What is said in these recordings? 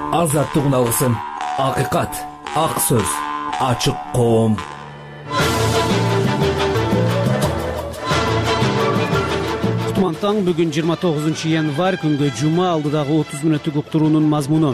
азаттык алгысым, акыйкат, ак сөз, ачык коом. Таң бүгүн 29 январь күнгө жума, алдыдагы 30 мүнөттүк уктуруунун мазмуну.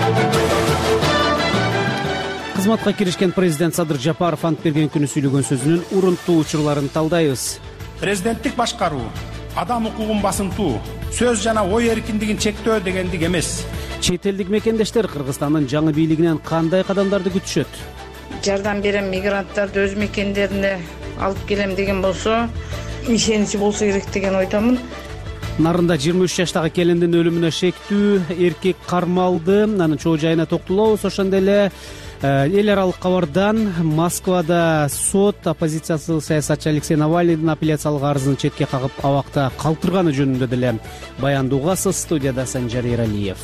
Кызматка киришкен президент Садыр Жапаров ант берген күнү сүйлөгөн сөзүнүн урунттуу учурларын талдайбыз. Президенттик башкаруу адам укугун басынтуу, сөз жана ой эркиндигин чектөө дегендик эмес. Чет элдик мекендештер Кыргызстандын жаңы бийлигинен кандай кадамдарды күтүшөт? Жардам берем мигранттарды өз мекендерине алып келем деген болсо, ишеничи болсо керек деген ойдомун. Нарында 23 жаштагы келиндин өлүмүнө шектүү эркек кармалды. Анын чоо жайына токтолобуз. Ошондой эле эл аралык кабардан Москвада сот оппозициялык саясатчы Алексей Навальныйдын апелляциялык арызын четке кагып абакта калтырганы жөнүндө деле баянды угасыз. Студияда Санжар Эралиев.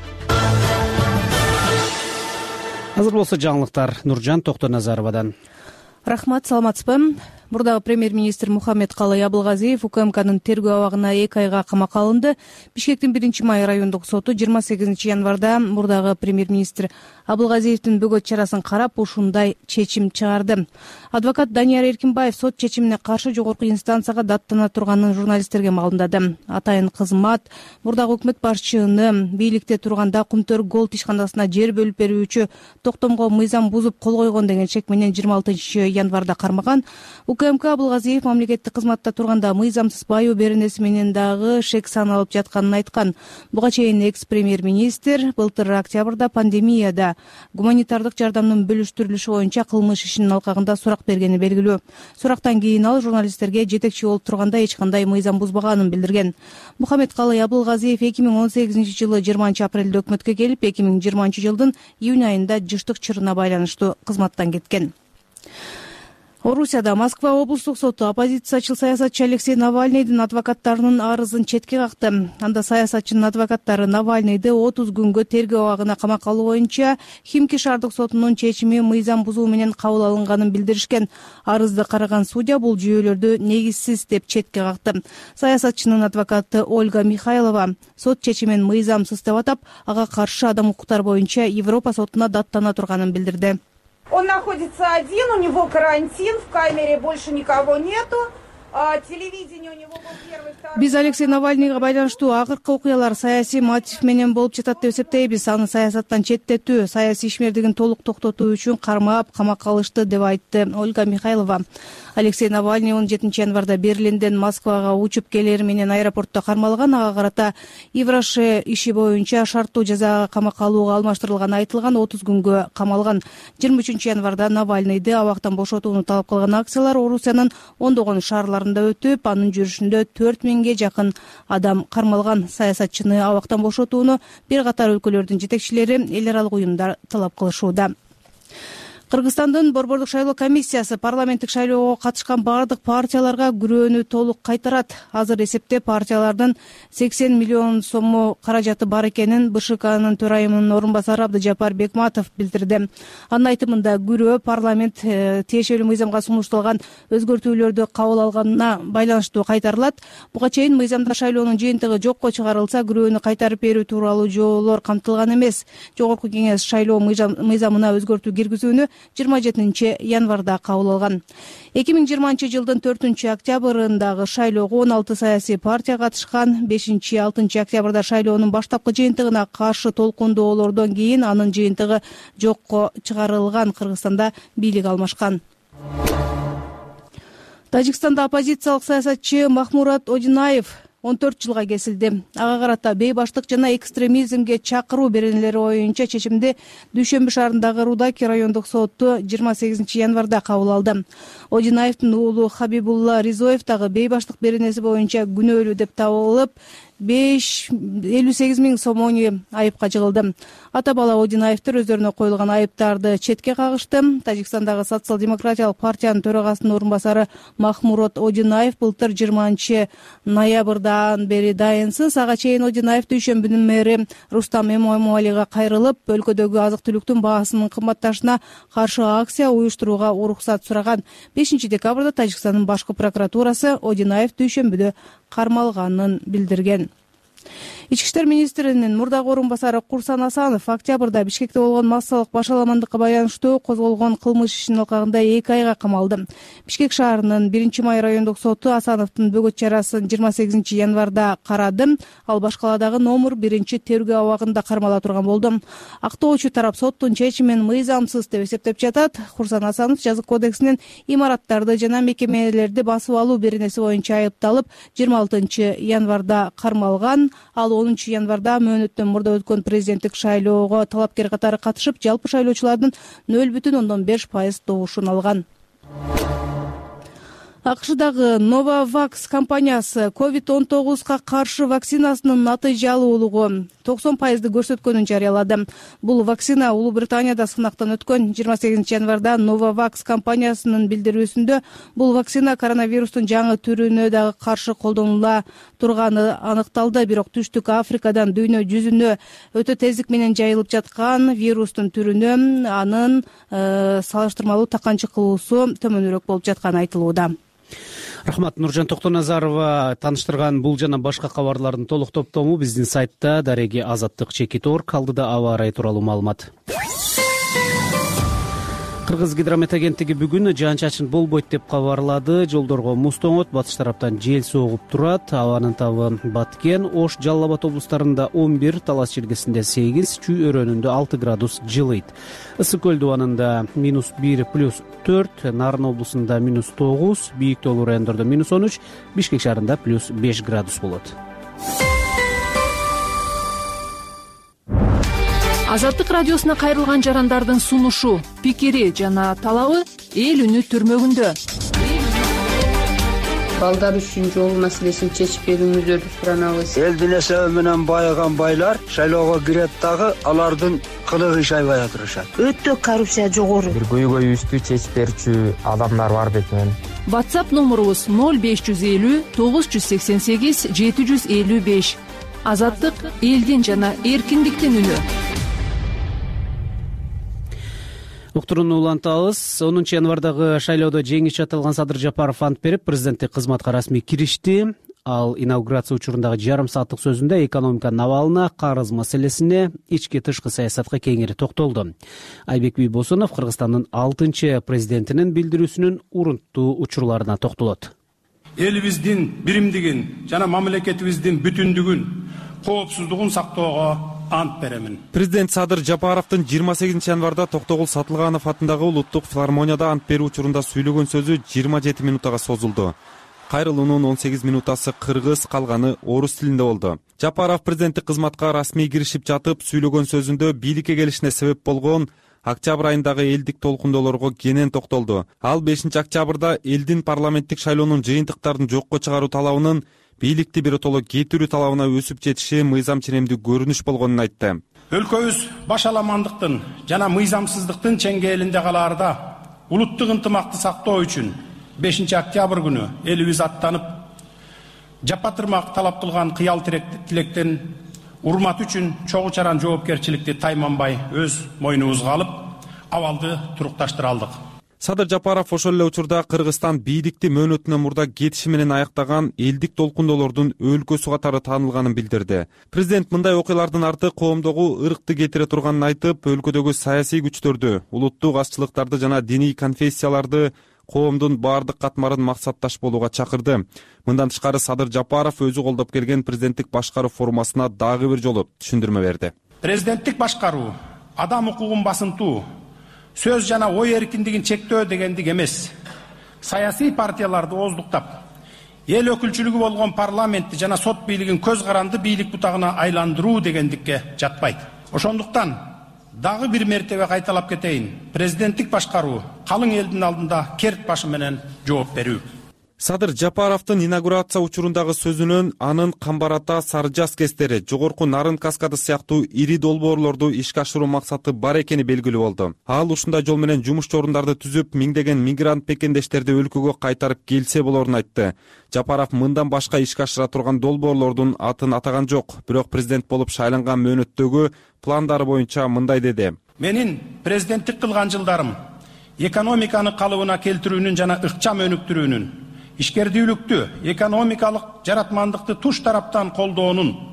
Азыр болсо жаңылыктар Нуржан Токтоназаровадан. Рахмат, саламатсызбы? Мурдагы премьер-министр Мухаммедкалый Абылгазиев УКМКнын тергөө абагына 2 айга камакка алынды. Бишкектин 1-май райондук соту 28 январда мурдагы премьер-министр Абылгазиевдин бөгөт чарасын карап ушундай чечим чыгарды. Адвокат Данияр Эркинбаев сот чечимине каршы жогорку инстанцияга даттана турганын журналисттерге маалымдады. Атайын кызмат мурдагы өкмөт башчыны бийликте турганда Кумтөр Голд ишканасына жер бөлүп берүүчү токтомго мыйзам бузуп кол койгон деген чек менен 26 январда кармаган. УКМК Абылгазиев мамлекеттик кызматта турганда мыйзамсыз байоо беренеси менен дагы шек саналып жатканын айткан. Буга чейин экс-премьер-министр былтыр октябрда пандемияда гуманитардык жардамдын бөлүштүрүлүшү боюнча кылмыш ишинин алкагында сурак бергени белгилүү. Сурактан кийин ал журналисттерге жетекчи болуп турганда эч кандай мыйзам бузбаганын билдирген. Мухаммедкалый Абылгазиев 2018 жылы 20 апрелде өкмөткө келип, 2020 жылдын июнь айында жыштык чырына байланыштуу кызматтан кеткен. Орусияда Москва облустук соту оппозициячыл саясатчы Алексей Навальныйдын адвокаттарынын арызын четке какты. Анда саясатчынын адвокаттары Навальныйды 30 күнгө тергөө абагына камакка алуу боюнча Химки шаардык сотунун чечими мыйзам бузуу менен кабыл алынганын билдиришкен. Арызды караган судья бул жүйөлөрдү негизсиз деп четке какты. Саясатчынын адвокаты Ольга Михайлова сот чечимин мыйзамсыз деп атап, ага каршы адам укуктар боюнча Европа сотуна даттана турганын билдирди. Он находится один, у него карантин, в камере больше никого нету. Телевидение у него был первый, второй. Биз Алексей Навальныйга байланыштуу акыркы окуялар саясий мотив менен болуп жатат деп эсептейбиз. Аны саясаттан четтетүү, саясий ишмердигин толук токтотуу үчүн кармап, камакка алышты деп айтты Ольга Михайлова. Алексей Навальный 17 январда Берлинден Москвага учуп келери менен аэропортто кармалган. Ага карата Ивраше иши боюнча шарттуу жазага камакка алууга алмаштырылганы айтылган. 30 күнгө камалган. 23 январда Навальныйды абактан бошотууну талап кылган акциялар Орусиянын ондогон шаарларында өтүп, анын жүрүшүндө 4000ге жакын адам кармалган. Саясатчыны абактан бошотууну бир катар өлкөлөрдүн жетекчилери, эл аралык уюмдар талап кылышууда. Кыргызстандын Борбордук шайлоо комиссиясы парламенттик шайлоого катышкан бардык партияларга күрөөнү толук кайтарат. Азыр эсепте партиялардын 80 миллион соммо каражаты бар экенин БШКнын төрайымынын орун басары Абдыжапар Бекматов билдирди. Анын айтымында күрөө парламент тиешелүү мыйзамга сунушталган өзгөртүүлөрдү кабыл алганына байланыштуу кайтарылат. Буга чейин мыйзамда шайлоонун жыйынтыгы жокко чыгарылса, күрөөнү кайтарып берүү тууралуу жоолор камтылган эмес. Жогорку кеңеш шайлоо мыйзамына өзгөртүү киргизүүнү 27 январда кабыл алган. 2020 жылдын 4 октябрындагы шайлоого 16 саясий партия катышкан. 5-6 октябрда шайлоонун баштапкы жыйынтыгына каршы толкундоолордон кийин анын жыйынтыгы жокко чыгарылган. Кыргызстанда бийлик алмашкан. Тажикстанда оппозициялык саясатчы Махмурат Одинаев 14 жылга кесилди. Ага карата бейбаштык жана экстремизмге чакыруу беренелери боюнча чечимди Дүйшөмбү шаарындагы Рудаки райондук соту 28 январда кабыл алды. Одинаевдин уулу Хабибулла Ризоев дагы бейбаштык беренеси боюнча күнөөлүү деп табылып, 58 миң сомони айыпка жыгылды. Ата бала Одинаевтер өздөрүнө коюлган айыптарды четке кагышты. Тажикстандагы социал-демократиялык партиянын төрагасынын орун басары Махмурат Одинаев былтыр 20 ноябрдан бери дайынсыз. Ага чейин Одинаев Дүйшөмбүнүн мэри Рустам Эмомалига кайрылып, өлкөдөгү азык-түлүктүн баасынын кымбатташына каршы акция уюштурууга уруксат сураган. 5 декабрда Тажикстандын башкы прокуратурасы Одинаев Дүйшөмбүдө кармалганын билдирген. Ички иштер министринин мурдагы орун басары Курсан Асанов октябрда Бишкекте болгон массалык башаламандыкка байланыштуу козголгон кылмыш ишинин алкагында 2 айга камалды. Бишкек шаарынын 1-май райондук соту Асановдун бөгөт чарасын 28 январда карады. Ал башкаладагы номер 1-тергөө абагында кармала турган болду. Актоочу тарап соттун чечимин мыйзамсыз деп эсептеп жатат. Курсан Асанов жазык кодексинин имараттарды жана мекемелерди басып алуу беренеси боюнча айыпталып 26 январда кармалган. Ал 10 январда мөөнөттөн мурда өткөн президенттик шайлоого талапкер катары катышып, жалпы шайлоочулардын 0,5% добушун алган. АКШдагы Novavax компаниясы COVID-19га каршы вакцинасынын натыйжалуулугу 90% көрсөткөнүн жарыялады. Бул вакцина Улуу Британияда сынактан өткөн. 28 январда Novavax компаниясынын билдирүүсүндө бул вакцина коронавирустун жаңы түрүнө дагы каршы колдонула турганы аныкталды. Бирок Түштүк Африкадан дүйнө жүзүнө өтө тездик менен жайылып жаткан вирустун түрүнө анын салыштырмалуу таканчы кылуусу төмөнүрөөк болуп жатканы айтылууда. Рахмат. Нуржан Токтоназарова таныштырган бул жана башка кабарлардын толук топтому биздин сайтта дареги azаттык.org алдыда аба ырайы тууралуу маалымат. Кыргыз гидромет агенттиги бүгүн жаан-чачын болбойт деп кабарлады. Жолдорго муз тоңот, батыш тараптан жел согуп турат. Абанын табы Баткен, Ош, Жалал Абад облустарында 11, Талас Чиркесинде 8, Чүй өрөөнүндө 6 градус жылыйт. Ысык көл дубанында -1 +4, Нарын облусунда -9, бийик тоолуу райондордо -13, Бишкек шаарында +5 градус болот. Азаттык радиосуна кайрылган жарандардын сунушу, пикири жана талабы эл үнү түрмөгүндө. Балдар үчүн жол маселесин чечип берүүңүздөрдү суранабыз. Элдин эсеби менен байыган байлар шайлоого кирет дагы алардын кылыгы шайбай отурушат. Өтө коррупция жогору. Бир көйгөйүбүздү чечип берчү адамдар бар бекен. WhatsApp номурубуз 0550 988 755. Азаттык элдин жана эркиндиктин үнү. Уктурууну улантабыз. 10 январдагы шайлоодо жеңишчи аталган Садыр Жапаров ант берип, президенттик кызматка расмий киришти. Ал инаугурация учурундагы жарым сааттык сөзүндө экономиканын абалына, карыз маселесине, ички тышкы саясатка кеңири токтолду. Айбек Бийбосунов Кыргызстандын 6 президентинин билдирүүсүнүн урунттуу учурларына токтолот. Элибиздин биримдигин жана мамлекетибиздин бүтүндүгүн, коопсуздугун сактоого ант беремин. Президент Садыр Жапаровдун 28 январда Токтогул Сатылганов атындагы улуттук филармонияда ант берүү учурунда сүйлөгөн сөзү 27 минутага созулду. Кайрылуунун 18 минутасы кыргыз, калганы орус тилинде болду. Жапаров президенттик кызматка расмий киришип жатып сүйлөгөн сөзүндө бийликке келишине себеп болгон октябрь айындагы элдик толкундоолорго кенен токтолду. Ал 5 октябрда элдин парламенттик шайлоонун жыйынтыктарын жокко чыгаруу талабынын бийликти биротоло кетирүү талабына өсүп жетиши мыйзам ченемдүү көрүнүш болгонун айтты. Өлкөбүз башаламандыктын жана мыйзамсыздыктын чеңгээлинде калаарда улуттук ынтымакты сактоо үчүн 5 октябрь күнү элибиз аттанып, жапатырмак талап кылган кыял тилектен урмат үчүн чогуу чаран жоопкерчиликти тайманбай өз мойнубузга алып, абалды турукташтыра алдык. Садыр Жапаров ошол эле учурда Кыргызстан бийликти мөөнөтүнөн мурда кетиши менен аяктаган элдик толкундоолордун өлкөсү катары таанылганын билдирди. Президент мындай окуялардын арты коомдогу ыркты кетире турганын айтып, өлкөдөгү саясий күчтөрдү, улуттук азчылыктарды жана диний конфессияларды коомдун баардык катмарын максатташ болууга чакырды. Мындан тышкары Садыр Жапаров өзү колдоп келген президенттик башкаруу формасына дагы бир жолу түшүндүрмө берди. Президенттик башкаруу адам укугун басынтуу, сөз жана ой эркиндигин чектөө дегендик эмес. Саясий партияларды ооздуктап, эл өкүлчүлүгү болгон парламентти жана сот бийлигин көз каранды бийлик бутагына айландыруу дегендикке жатпайт. Ошондуктан дагы бир мертебе кайталап кетейин. Президенттик башкаруу калың элдин алдында керт башы менен жооп берүү. Садыр Жапаровдун инаугурация учурундагы сөзүнөн анын Камбар Ата, Сары Жаз кестери, жогорку Нарын каскады сыяктуу ири долбоорлорду ишке ашыруу максаты бар экени белгилүү болду. Ал ушундай жол менен жумуш орундарды түзүп, миңдеген мигрант пекендештерди өлкөгө кайтарып келсе болорун айтты. Жапаров мындан башка ишке ашыра турган долбоорлордун атын атаган жок, бирок президент болуп шайланган мөөнөттөгү пландары боюнча мындай деди. Менин президенттик кылган жылдарым экономиканы калыбына келтирүүнүн жана ыкчам өнүктүрүүнүн, ишкердүүлүктү, экономикалык жаратмандыкты туш тараптан колдоонун,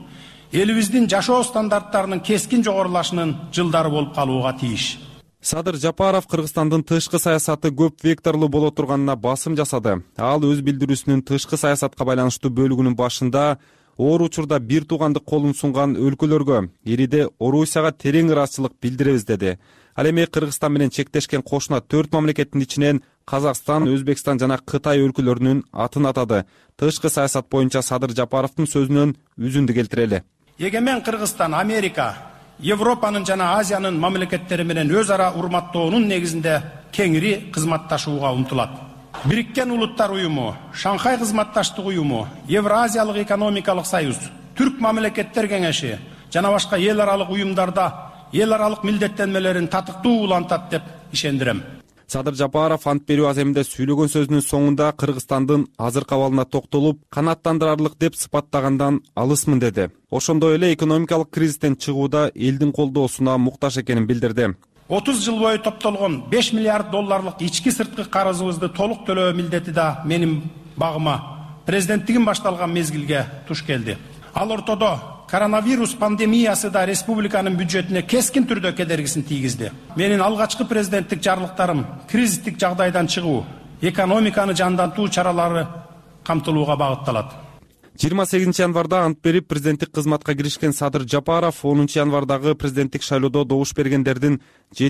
элибиздин жашоо стандарттарынын кескин жогорулашынын жылдары болуп калууга тийиш. Садыр Жапаров Кыргызстандын тышкы саясаты көп векторлуу боло турганына басым жасады. Ал өз билдирүүсүнүн тышкы саясатка байланыштуу бөлүгүнүн башында оор учурда бир туугандык колун сунган өлкөлөргө, ириде Орусияга терең ыраазычылык билдиребиз деди. Ал эми Кыргызстан менен чектешкен кошуна 4 мамлекеттин ичинен Казакстан, Өзбекстан жана Кытай өлкөлөрүнүн атын атады. Тышкы саясат боюнча Садыр Жапаровдун сөзүнөн үзүндү келтирели. Эгемен Кыргызстан Америка, Европанын жана Азиянын мамлекеттери менен өз ара урматтоонун негизинде кеңири кызматташууга умтулат. Бириккен Улуттар уюму, Шанхай кызматташтык уюму, Евразиялык экономикалык союз, Түрк мамлекеттер кеңеши жана башка эл аралык уюмдарда эл аралык милдеттенмелерин татыктуу улантат деп ишендирем. Садыр Жапаров ант берүү аземинде сүйлөгөн сөзүнүн соңунда Кыргызстандын азыркы абалына токтолуп, канааттандырарлык деп сыпаттагандан алысмын деди. Ошондой эле экономикалык кризистен чыгууда элдин колдоосуна муктаж экенин билдирди. 30 жыл бою топтолгон 5 миллиард долларлык ички сырткы карызыбызды толук төлөө милдети да менин багыма президенттигим башталган мезгилге туш келди. Ал ортодо коронавирус пандемиясы да республиканын бюджетине кескин түрдө кедергисин тийгизди. Менин алгачкы президенттик жарлыктарым кризистик жагдайдан чыгуу, экономиканы жандантуу чаралары камтылууга багытталат. 28 январда ант берип президенттик кызматка киришкен Садыр Жапаров 10 январдагы президенттик шайлоодо добуш бергендердин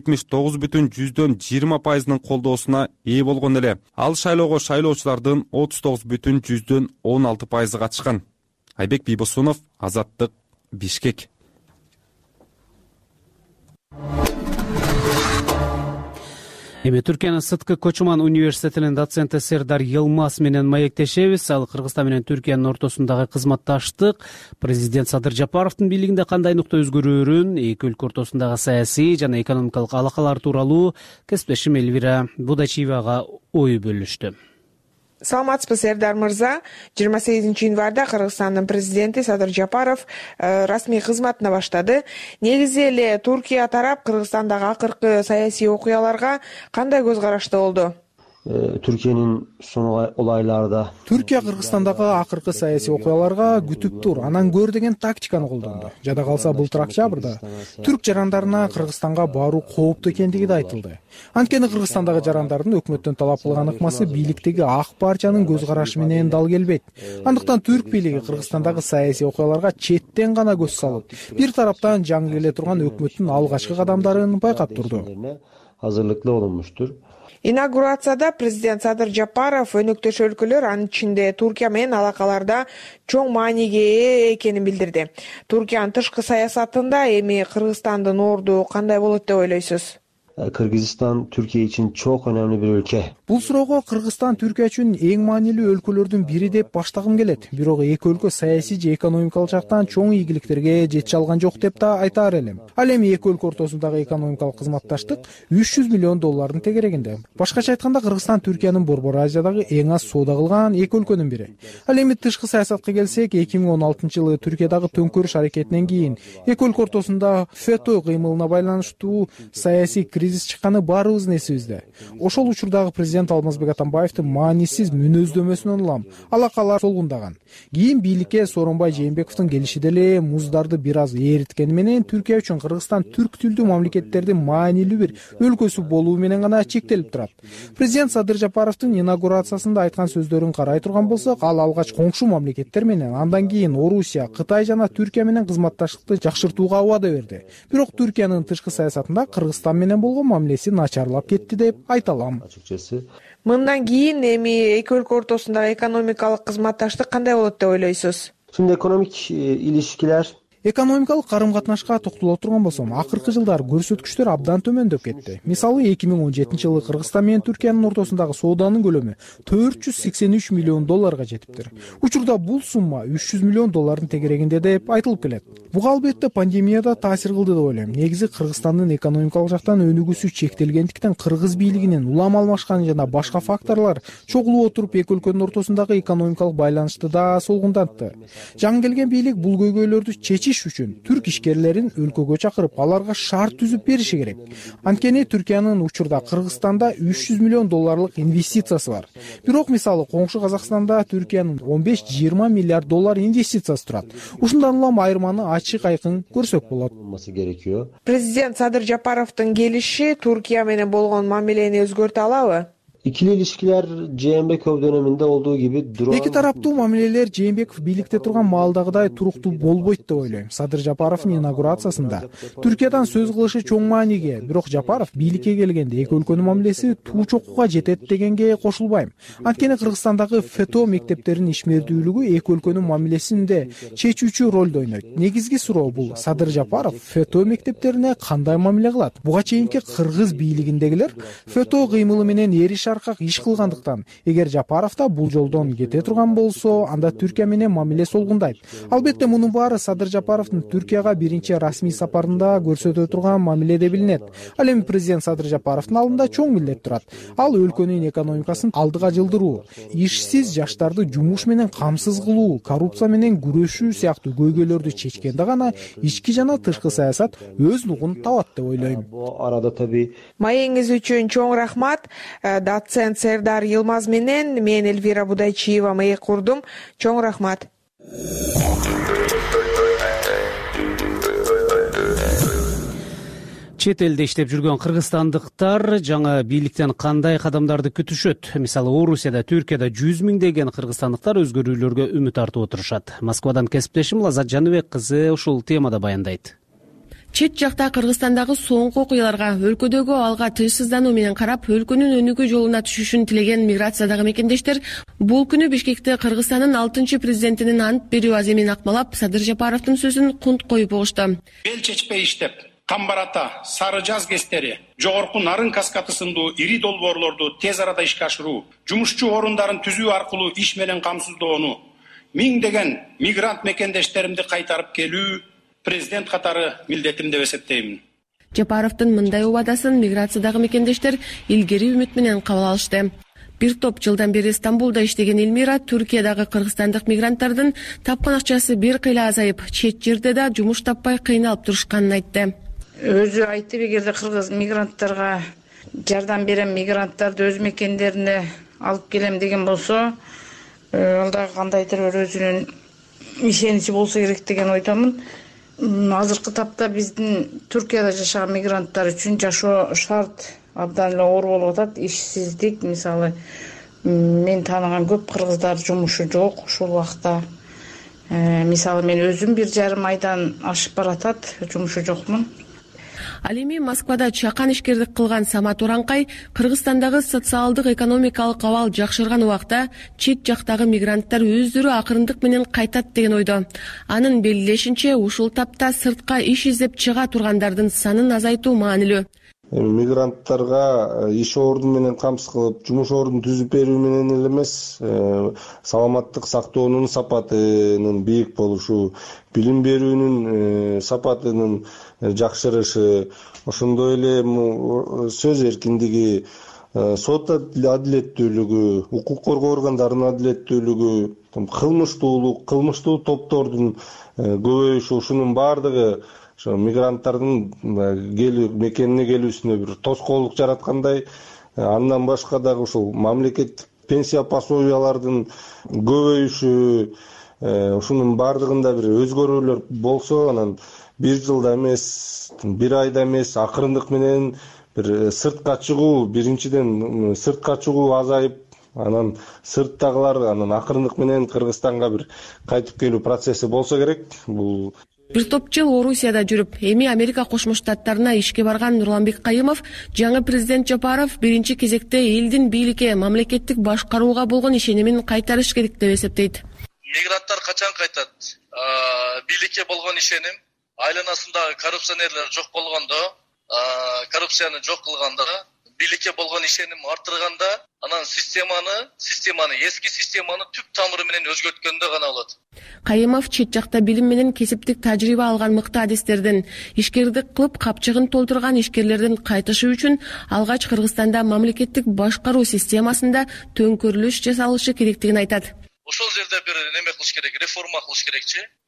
79,20%-нын колдоосуна ээ болгон эле. Ал шайлоого шайлоочулардын 39,16% катышкан. Айбек Бийбосунов, Азаттык, Бишкек. Эми Түркиянын Сыткы Кочуман университетинин доценти Сердар Йылмаз менен маектешебиз. Ал Кыргызстан менен Түркиянын ортосундагы кызматташтык, президент Садыр Жапаровдун бийлигинде кандай нукта өзгөрүүрүн, эки өлкө ортосундагы саясий жана экономикалык алакалар тууралуу кесиптешим Элвира Будачиевага ой бөлүштү. Саламатсызбы, Сердар мырза. 28 январда Кыргызстандын президенти Садыр Жапаров расмий кызматына баштады. Негизи эле Туркия тарап Кыргызстандагы акыркы саясий окуяларга кандай көз карашта болду? Түркиянын son olaylarda Түркия Кыргызстандагы акыркы саясий окуяларга күтүп тур, анан көр деген тактиканы колдонду. Жада калса былтыр октябрда түрк жарандарына Кыргызстанга баруу кооптуу экендиги да айтылды. Анткени Кыргызстандагы жарандардын өкмөттөн талап кылган ыкмасы бийликтеги ак парчанын көз карашы менен дал келбейт. Андыктан түрк бийлиги Кыргызстандагы саясий окуяларга четтен гана көз салып, бир тараптан жаңы келе турган өкмөттүн алгачкы кадамдарын байкап турду. Hazırlıklı olunmuştur. Инаугурацияда президент Садыр Жапаров өнөктөш өлкөлөр, анын ичинде Туркия менен алакаларда чоң мааниге ээ экенин билдирди. Туркиянын тышкы саясатында эми Кыргызстандын орду кандай болот деп ойлойсуз? Kırgızistan Türkiye için çok önemli bir ülke. Бул суроого Кыргызстан Түркия үчүн эң маанилүү өлкөлөрдүн бири деп баштагым келет. Бирок эки өлкө саясий же экономикалык жактан чоң ийгиликтерге жете алган жок деп да айтаар элем. Ал эми эки өлкө ортосундагы экономикалык кызматташтык $300 миллион тегерегинде. Башкача айтканда Кыргызстан Түркиянын Борбор Азиядагы эң аз соода кылган эки өлкөнүн бири. Ал эми тышкы саясатка келсек, 2016-жылы Түркиядагы төңкөрүш аракетинен кийин эки өлкө ортосунда ФЭТÖ кыймылына байланыштуу саясий кризис чыкканы баарыбыздын эсибизде. Ошол учурдагы президент Алмазбек Атамбаевдин маанисиз мүнөздөмөсүнөн улам алакалар солгундаган. Кийин бийликке Сооронбай Жээнбековдун келиши деле муздарды бир аз ээриткени менен Түркия үчүн Кыргызстан түрк тилдүү мамлекеттердин маанилүү бир өлкөсү болуу менен гана чектелип турат. Президент Садыр Жапаровдун инаугурациясында айткан сөздөрүн карай турган болсок, ал алгач коңшу мамлекеттер менен, андан кийин Орусия, Кытай жана Түркия менен кызматташтыкты жакшыртууга убада берди. Бирок Түркиянын тышкы саясатында Кыргызстан менен болгон мамилеси начарлап кетти деп айта алам. Мындан кийин эми эки өлкө ортосундагы экономикалык кызматташтык кандай болот деп ойлойсуз? Şimdi ekonomik ilişkiler Экономикалык карым-катнашка токтоло турган болсом, акыркы жылдары көрсөткүчтөр абдан төмөндөп кетти. Мисалы 2017-жылы Кыргызстан менен Түркиянын ортосундагы сооданын көлөмү $483 миллион жетиптир. Учурда бул сумма $300 миллион тегерегинде деп айтылып келет. Буга албетте пандемияда таасир кылды деп ойлойм. Негизи Кыргызстандын экономикалык жактан өнүгүүсү чектелгендиктен кыргыз бийлигинин улам алмашканы жана башка факторлор чогулуп отуруп эки өлкөнүн ортосундагы экономикалык байланышты да солгундатты. Жаңы келген бийлик бул көйгөйлөрдү чечиш иш үчүн түрк ишкерлерин өлкөгө чакырып, аларга шарт түзүп бериши керек. Анткени Түркиянын учурда Кыргызстанда $300 миллион инвестициясы бар. Бирок мисалы коңшу Казакстанда Түркиянын 15-20 миллиард доллар инвестициясы турат. Ушундан улам айырманы ачык айкын көрсөк болот. Президент Садыр Жапаровдун келиши Түркия менен болгон мамилени өзгөртө алабы? İkili ilişkiler Jeenbekov döneminde olduğu gibi duran... Эки тараптуу мамилелер Жээнбеков бийликте турган маалдагыдай туруктуу болбойт деп ойлойм. Садыр Жапаровдун инаугурациясында Түркиядан сөз кылышы чоң мааниге, бирок Жапаров бийликке келгенде эки өлкөнүн мамилеси туу чокуга жетет дегенге кошулбайм. Анткени Кыргызстандагы ФЭТО мектептеринин ишмердүүлүгү эки өлкөнүн мамилесинде чечүүчү ролду ойнойт. Негизги суроо бул: Садыр Жапаров ФЭТО мектептерине кандай мамиле кылат? Буга чейинки кыргыз бийлигиндегилер ФЭТО кыймылы менен эриш аркак иш кылгандыктан, эгер Жапаров да бул жолдон кете турган болсо, анда Түркия менен мамиле солгундайт. Албетте мунун баары Садыр Жапаровдун Түркияга биринчи расмий сапарында көрсөтө турган мамиле деп билинет. Ал эми президент Садыр Жапаровдун алдында чоң милдет турат. Ал өлкөнүн экономикасын алдыга жылдыруу, ишсиз жаштарды жумуш менен камсыз кылуу, коррупция менен күрөшүү сыяктуу көйгөйлөрдү чечкенде гана ички жана тышкы саясат өз нугун табат деп ойлойм. Маегиңиз үчүн чоң рахмат. Доцент Сердар Йылмаз менен мен Эльвира Будайчиева маек курдум. Чоң рахмат. Чет элде иштеп жүргөн кыргызстандыктар жаңы бийликтен кандай кадамдарды күтүшөт? Мисалы, Орусияда, Түркияда 100 миңдеген кыргызстандыктар өзгөрүүлөргө үмүт артып отурушат. Москвадан кесиптешим Лазат Жаныбек кызы ушул темада баяндайт. Чет жакта Кыргызстандагы соңку окуяларга, өлкөдөгү алга тынчсыздануу менен карап, өлкөнүн өнүгүү жолуна түшүшүн тилеген миграциядагы мекендештер бул күнү Бишкекте Кыргызстандын 6-чы президентинин ант берүү аземин акмалап, Садыр Жапаровдун сөзүн кунт коюп угушту. Бел чечпей иштеп, Камбарата, Сары Жаз кестери, жогорку Нарын каскаты сындуу ири долбоорлорду тез арада ишке ашыруу, жумушчу орундарын түзүү аркылуу иш менен камсыздоону, миңдеген мигрант мекендештеримди кайтарып келүү президент катары милдетим деп эсептеймин. Жапаровдун мындай убадасын миграциядагы мекендештер илгери үмүт менен кабыл алышты. Бир топ жылдан бери Стамбулда иштеген Эльмира Түркиядагы кыргызстандык мигранттардын тапкан акчасы бир кыйла азайып, чет жерде да жумуш таппай кыйналып турушканын айтты. Өзү айтып, эгерде кыргыз мигранттарга жардам берем, мигранттарды өз мекендерине алып келем деген болсо, ал да кандайдыр бир өзүнүн ишеничи болсо керек деген ойдомун. Азыркы тапта биздин Түркияда жашаган мигранттар үчүн жашоо шарт абдан эле оор болуп атат. Ишсиздик, мисалы, мен тааныган көп кыргыздар жумушу жок ушул убакта. Мисалы, мен өзүм 1,5 айдан ашып баратат, жумушу жокмун. Ал эми Москвада чакан ишкердик кылган Самат Уранкай Кыргызстандагы социалдык экономикалык абал жакшырган убакта чет жактагы мигранттар өздөрү акырындык менен кайтат деген ойдо. Анын белгилешинче, ушул тапта сыртка иш издеп чыга тургандардын санын азайтуу маанилүү. Мигранттарга иш ордун менен камсыз кылып, жумуш ордун түзүп берүү менен эле эмес, саламаттык сактоонун сапатынын бийик болушу, билим берүүнүн сапатынын жакшырышы, ошондой эле сөз эркиндиги, сот адилеттүүлүгү, укук коргоо органдарынын адилеттүүлүгү, кылмыштуу топтордун көбөйүшү, ушунун баардыгы мигранттардын мекенине келүүсүнө бир тоскоолдук жараткандай. Андан башка дагы ушул мамлекеттик пенсия пособиялардын көбөйүшү, ушунун баардыгында бир өзгөрүүлөр болсо, анан бир жылда эмес, бир айда эмес, акырындык менен бир сыртка чыгуу, биринчиден сыртка чыгуу азайып, анан сырттагылар анан акырындык менен Кыргызстанга бир кайтып келүү процесси болсо керек. Бул Бир топ жыл Орусияда жүрүп, эми Америка Кошмо Штаттарына ишке барган Нурланбек Кайымов жаңы президент Жапаров биринчи кезекте элдин бийликке, мамлекеттик башкарууга болгон ишенимин кайтарыш керек деп эсептейт. Мигранттар качан кайтат? Бийликке болгон ишеним, айланасындагы коррупционерлер жок болгондо, коррупцияны жок кылганда, бийликке болгон ишеним артырганда, анан системаны, эски системаны түп тамыры менен өзгөрткөндө гана болот. Кайымов чет жакта билим менен кесиптик тажрыйба алган мыкты адистердин, ишкердик кылып капчыгын толтурган ишкерлердин кайтышы үчүн алгач Кыргызстанда мамлекеттик башкаруу системасында төңкөрүлүш жасалышы керектигин айтат. Ошол жерде бир неме кылыш керек, реформа кылыш керекчи.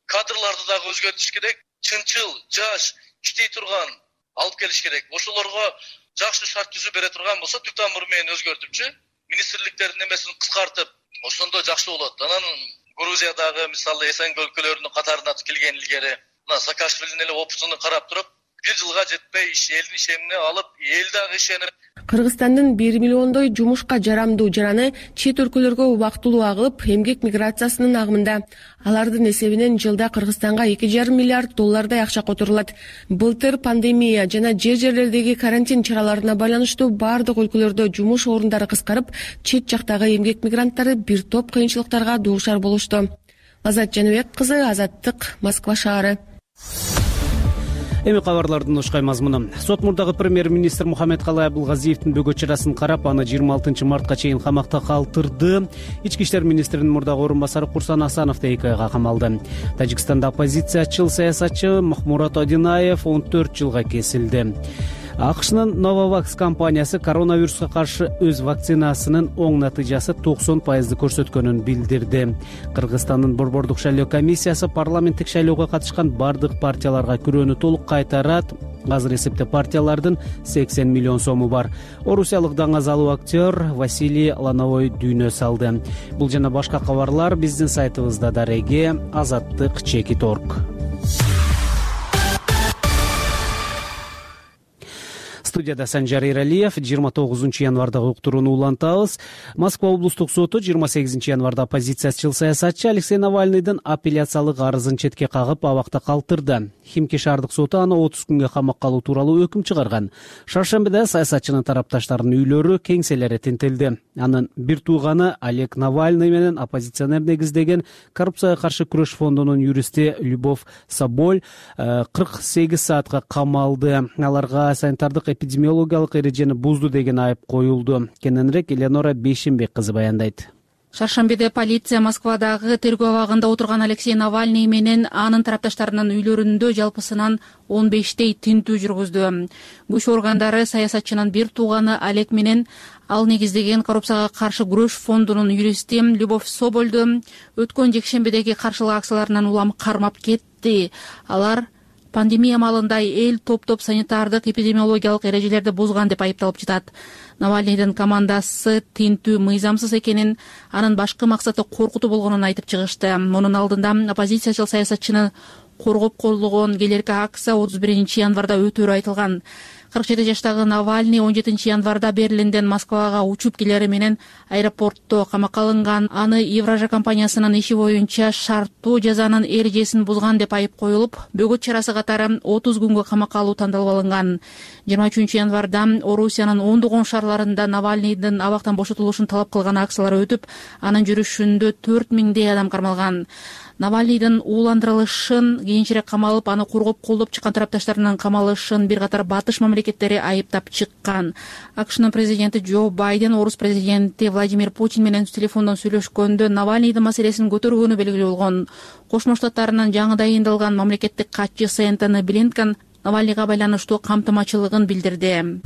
кадрларды дагы өзгөртүш керек. Чынчыл, жаш, иштей турган алып келиш керек. Ошолорго жакшы шарт түзүп бере турган болсо, түп тамыры менен өзгөртүпчү, министрликтердин эмесин кыскартып, ошондо жакшы болот. Анан Грузиядагы мисалы СНГ өлкөлөрүнүн катарына келген илгери мына Саакашвилинин эле опытын карап туруп, 1 жылга жетпей элдин ишенимине алып, эл дагы ишенип. Кыргызстандын 1 миллиондой жумушка жарамдуу жараны чет өлкөлөргө убактылуу агып, эмгек миграциясынын агымында. Алардын эсебинен жылда Кыргызстанга 2,5 миллиард доллардай акча которулат. Былтыр пандемия жана жерлердеги карантин чараларына байланыштуу бардык өлкөлөрдө жумуш орундары кыскарып, чет жактагы эмгек мигранттары бир топ кыйынчылыктарга дуушар болушту. Азат Жаныбек кызы, Азаттык, Москва шаары. Эми кабарлардын ушкай мазмуну. Сот мурдагы премьер-министр Мухаммедкалый Абылгазиевдин бөгөт чарасын карап, аны 26 мартка чейин камакта калтырды. Ички иштер министринин мурдагы орун басары Курсан Асанов да 2 айга камалды. Тажикстанда оппозициячыл саясатчы Махмурат Одинаев 14 жылга кесилди. АКШнын Novavax компаниясы коронавируска каршы өз вакцинасынын оң натыйжасы 90% көрсөткөнүн билдирди. Кыргызстандын борбордук шайлоо комиссиясы парламенттик шайлоого катышкан бардык партияларга күрөөнү толук кайтарат. Азыр эсепте партиялардын 80 миллион сому бар. Орусиялык даңазалуу актер Василий Лановой дүйнө салды. Бул жана башка кабарлар биздин сайтыбызда дареги azаттык.org. Студияда Санжар Эралиев. 29 январдагы уктурууну улантабыз. Москва облустук соту 28 январда оппозициячыл саясатчы Алексей Навальныйдын апелляциялык арызын четке кагып абакта калтырды. Химки шаардык соту аны 30 күнгө камакка алуу тууралуу өкүм чыгарган. Шаршембиде саясатчынын тарапташтарынын үйлөрү, кеңселери тинтилди. Анын бир тууганы Олег Навальный менен оппозиционер негиздеген коррупцияга каршы күрөш фондунун юристи Любовь Соболь 48 саатка камалды. Аларга санитардык эпидемиологиялык эрежени бузду деген айып коюлду. Кененирээк Эленора Бейшенбек кызы баяндайт. Шаршембиде полиция Москвадагы тергөө абагында отурган Алексей Навальный менен анын тарапташтарынын үйлөрүндө жалпысынан 15 тинтүү жүргүздү. Күч органдары саясатчынын бир тууганы Олег менен ал негиздеген коррупцияга каршы күрөш фондунун юристи Любовь Собольду өткөн жекшембидеги каршылык акцияларынан улам кармап кетти. Алар пандемия маалында эл топ-топ санитардык эпидемиологиялык эрежелерди бузган деп айыпталып жатат. Навальныйдын командасы тинтүү мыйзамсыз экенин, анын башкы максаты коркутуу болгонун айтып чыгышты. Мунун алдында оппозициячыл саясатчыны коргоп колдогон келерки акция 31 январда өтөрү айтылган. 47 жаштагы Навальный 17 январда Берлинден Москвага учуп келери менен аэропортто камакка алынган. Аны Евразия компаниясынын иши боюнча шарттуу жазанын эрежесин бузган деп айып коюлуп, бөгөт чарасы катары 30 күнгө камакка алуу тандалып алынган. 23 январда Орусиянын ондогон шаарларында Навальныйдын абактан бошотулушун талап кылган акциялар өтүп, анын жүрүшүндө 4000 адам кармалган. Навальныйдын ууландырылышын, кийинчерээк камалып, аны коргоп колдоп чыккан тарапташтарынын камалышын бир катар батыш мамлекеттери айыптап чыккан. АКШнын президенти Джо Байден орус президенти Владимир Путин менен телефондон сүйлөшкөндө Навальныйдын маселесин көтөргөнү белгилүү болгон. Кошмо Штаттарынын жаңы дайындалган мамлекеттик катчысы Энтони Блинкен Навальныйга байланыштуу камтымачылыгын билдирди.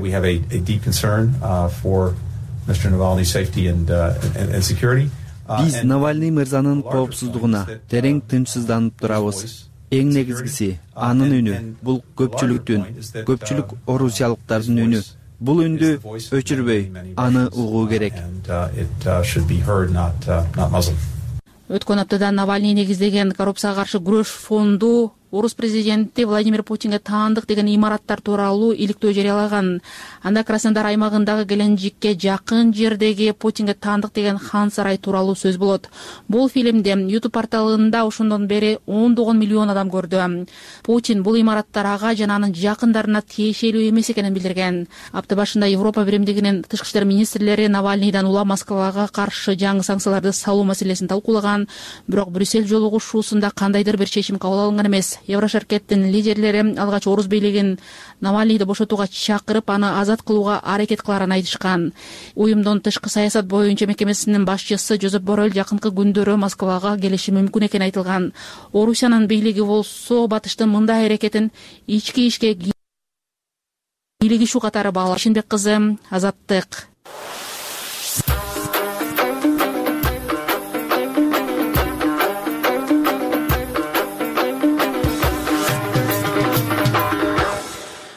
Биз Навальный мырзанын коопсуздугуна терең тынчсызданып турабыз. Эң негизгиси анын үнү. Бул көпчүлүк орусиялыктардын үнү. Бул үндү өчүрбөй, аны угуу керек. Өткөн аптада Навальный негиздеген коррупцияга каршы күрөш фонду орус президенти Владимир Путинге таандык деген имараттар тууралуу иликтөө жарыялаган. Анда Краснодар аймагындагы Геленджикке жакын жердеги Путинге таандык деген хан сарай тууралуу сөз болот. Бул фильмде YouTube порталында ошондон бери 10 миллион адам көрдү. Путин бул имараттар ага жана анын жакындарына тиешелүү эмес экенин билдирген. Апта башында Европа биримдигинин тышкы иштер министрлери Навальныйдан улам Москвага каршы жаңы санкцияларды салуу маселесин талкуулаган. Бирок Брюссель жолугушуусунда кандайдыр бир чечим кабыл алынган эмес. Еврошеркеттин лидерлери алгач орус бийлигин Навальныйды бошотууга чакырып, аны азат кылууга аракет кыларын айтышкан. Уюмдун тышкы саясат боюнча мекемесинин башчысы Жозеп Боррель жакынкы күндөрү Москвага келиши мүмкүн экени айтылган. Орусиянын бийлиги болсо батыштын мындай аракетин ички ишке кийлигишүү катары баалап. Бейшенбек кызы, Азаттык.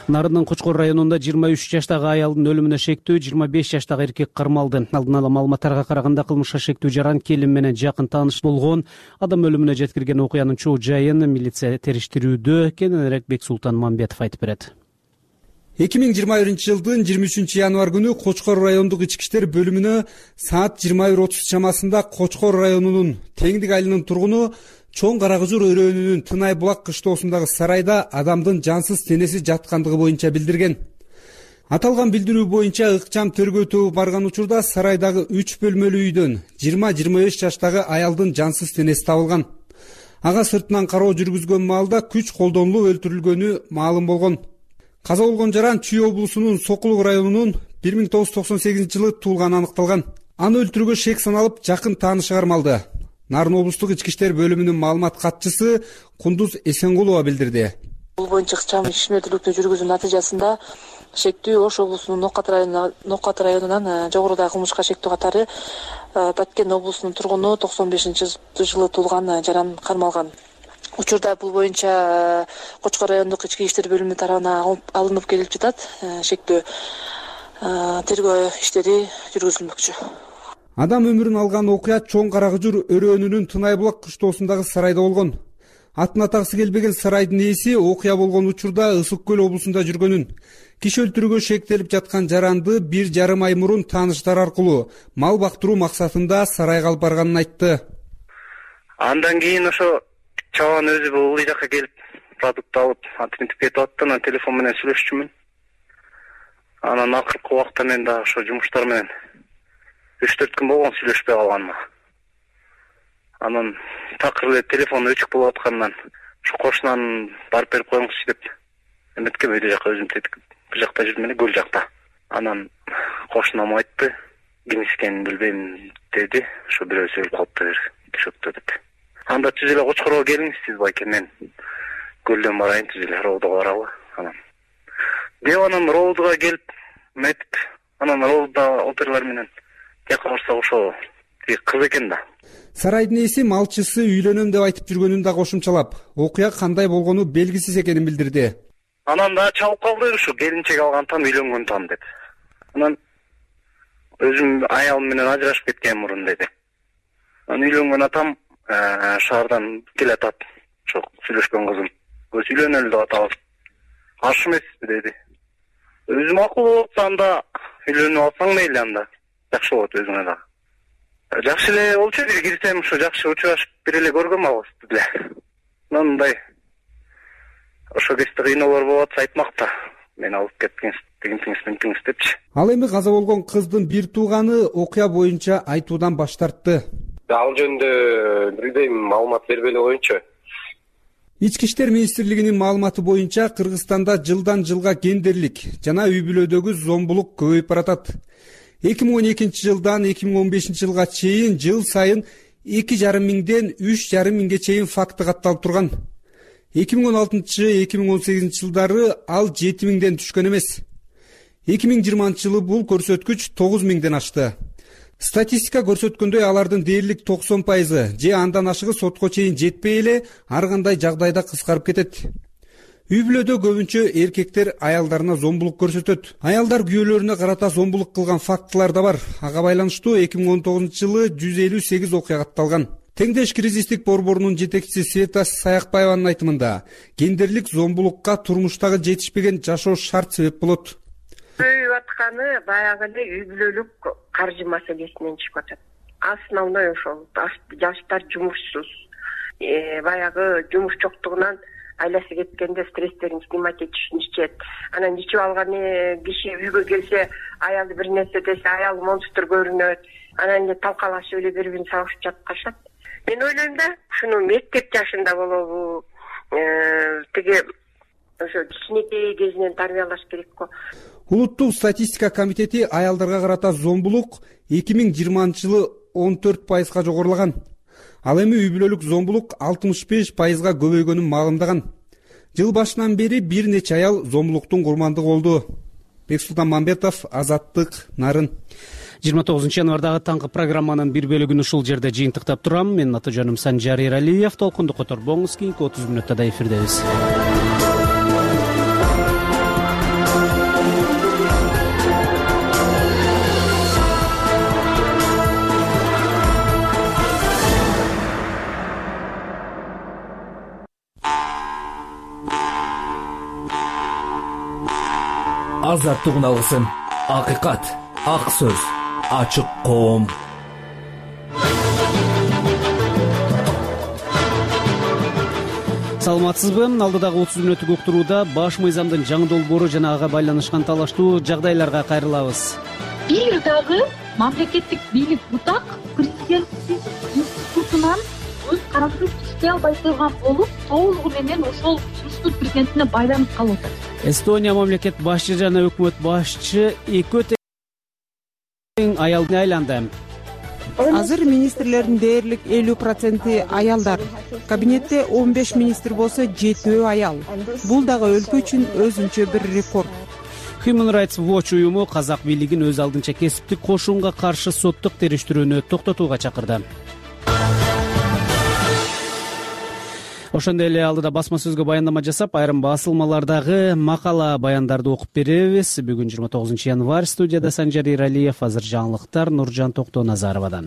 Нарындын Кочкор районунда 23 жаштагы аялдын өлүмүнө шектүү 25 жаштагы эркек кармалды. Алдын ала маалыматтарга караганда кылмышка шектүү жаран келин менен жакын тааныш болгон. Адам өлүмүнө жеткирген окуянын чоо жайын милиция териштирүүдө. Кененирээк Бексултан Мамбетов айтып берет. 2021 жылдын 23 январь күнү Кочкор райондук ички иштер бөлүмүнө саат 21:30 чамасында Кочкор районунун Теңдик айылынын тургуну Чоң Карагызур өрөөнүнүн Тынай Булак кыштоосундагы сарайда адамдын жансыз денеси жаткандыгы боюнча билдирген. Аталган билдирүү боюнча ыкчам тергөө тобу барган учурда сарайдагы 3 бөлмөлүү үйдөн 20-25 жаштагы аялдын жансыз денеси табылган. Ага сыртынан кароо жүргүзгөн маалда күч колдонулуп өлтүрүлгөнү маалым болгон. Каза болгон жаран Чүй облусунун Сокулук районунун 1998 жылы туулганы аныкталган. Аны өлтүрүүгө шек саналып жакын таанышы кармалды. Нарын облустук ички иштер бөлүмүнүн маалымат катчысы Кундуз Эсенгулова билдирди. Бул боюнча ыкчам ишмердүүлүктү жүргүзүү натыйжасында шектүү Ош облусунун Нокат районунан жогорудагы кылмышка шектүү катары Баткен облусунун тургуну 95-жылы туулган жаран кармалган. Учурда бул боюнча Кочкор райондук ички иштер бөлүмү тарабынан алынып келип жатат. Шектүү тергөө иштери жүргүзүлмөкчү. Адам өмүрүн алган окуя Чоң Карагызур өрөөнүнүн Тынай Булак кыштоосундагы сарайда болгон. Атын атагысы келбеген сарайдын ээси окуя болгон учурда Ысык көл облусунда жүргөнүн, киши өлтүрүүгө шектелип жаткан жаранды 1,5 ай мурун тааныштар аркылуу мал бактыруу максатында сарайга алып барганын айтты. Андан кийин ошо чабан өзү бул жака келип продукт алып антинтип кетип атты. Анан телефон менен сүйлөшчүмүн. Анан акыркы убакта мен дагы ошо жумуштар менен 3-4 күн болгон сүйлөшпөй калганыма. Анан такыр эле телефон өчүк болуп аткандан ошо кошунан барып берип коюңузчу деп эметке бөйдө жака өзүм бул жакта жүрдүм эле, көл жакта. Анан кошунам айтты, ким экенин билбейм деди. Ошо бирөө сөйлөп калыптыр, кишөктө деп. Анда түз эле Кочкорго келиңиз сиз байке, мен көлдөн барайын, түз эле Роодого баралы. Анан Роодого келип метип, анан Роодо оперлар менен жака барсак ошо кыз экен да. Сарайдын ээси малчысы үйлөнөм деп айтып жүргөнүн да кошумчалап, окуя кандай болгону белгисиз экенин билдирди. Анан да чабып калды, ушу келинчек алган там, үйлөнгөн там деп. Анан өзүм аялым менен ажырашып кеткен мурун деди. Анан үйлөнгөн атам шаардан келатат, ошо сүйлөшкөн кызым. Өзү үйлөнөлү деп атабыз. Каршы эмеспи деди. Өзүм макул болуп анда үйлөнүп алсаң мейли, анда жакшы болот өзүңө да. Жакшы эле болчу, бир кирсем ушу жакшы учурашып бир эле көргөм алысты деле. Мындай ошо кезде кыйноолор болуп атса айтмакта. Мен алып кеткенсиз, тигинтиңиз депчи. Ал эми каза болгон кыздын бир тууганы окуя боюнча айтуудан баш тартты. Ал жөнүндө билбейм, маалымат бербей эле коеюнчу. Ички иштер министрлигинин маалыматы боюнча Кыргызстанда жылдан жылга гендерлик жана үй бүлөдөгү зомбулук көбөйүп баратат. 2012 жылдан 2015 жылга чейин жыл сайын 2,5 миңден 3,5 миңге чейин факты катталып турган. 2016-2018 жылдары ал 7 миңден түшкөн эмес. 2020 жылы бул көрсөткүч 9 миңден ашты. Статистика көрсөткөндөй алардын дээрлик 90% же андан ашыгы сотко чейин жетпей эле ар кандай жагдайда кыскарып кетет. Үй бүлөдө көбүнчө эркектер аялдарына зомбулук көрсөтөт. Аялдар күйөөлөрүнө карата зомбулук кылган фактылар да бар. Ага байланыштуу 2019 жылы 158 окуя катталган. Теңдеш кризистик борборунун жетекчиси Света Саякбаеванын айтымында, гендерлик зомбулукка турмуштагы жетишпеген жашоо шарт себеп болот. Көбөйүп атканы баягы эле үй бүлөлүк каржы маселесинен чыгып атат. Основной ошол жаштар жумушсуз. Баягы жумуш жоктугунан айласы кеткенде стресстерин снимать этишин ичет. Анан ичип алган киши үйгө келсе, аялы бир нерсе десе, аялы монстр көрүнөт. Анан эле талкалашып эле бири-бирин сабашып жаткашат. Мен ойлойм да, ушуну мектеп жашында болобу, тиги ошо кичинекей кезинен тарбиялаш керек го. Улуттук статистика комитети аялдарга карата зомбулук 2020 жылы 14%га жогорулаган. Ал эми үй бүлөлүк зомбулук 65%га көбөйгөнүн маалымдаган. Жыл башынан бери бир нече аял зомбулуктун курмандыгы болду. Бексултан Мамбетов, Азаттык, Нарын. 29 январдагы таңкы программанын бир бөлүгүн ушул жерде жыйынтыктап турам. Менин аты жөнүм Санжар Эралиев. Толкунду которбоңуз, кийинки 30 мүнөттө да эфирдебиз. азаттыгын алгысың. Акыйкат, ак сөз, ачык коом. Саламатсызбы? Алдыдагы 30 мүнөттүк уктурууда баш мыйзамдын жаңы долбоору жана ага байланышкан талаштуу жагдайларга кайрылабыз. Бир дагы мамлекеттик бийлик бутак президенттик институтунан өз карашын иштей албай турган болуп, толугу менен ошол институт президентине байланып калып атат. Эстония мамлекет башчы жана өкмөт башчы экөө тең аялга айланды. Азыр министрлердин дээрлик 50% аялдар. Кабинетте 15 министр болсо 7 аял. Бул дагы өлкө үчүн өзүнчө бир рекорд. Human Rights Watch уюму казак бийлигин өз алдынча кесиптик кошунга каршы соттук териштирүүнү токтотууга чакырды. Ошондой эле алдыда басма сөзгө баяндама жасап, айрым басылмалардагы макала баяндарды окуп беребиз. Бүгүн 29 январь, студияда Санжар Иралиев, азыр жаңылыктар Нуржан Токтоназаровадан.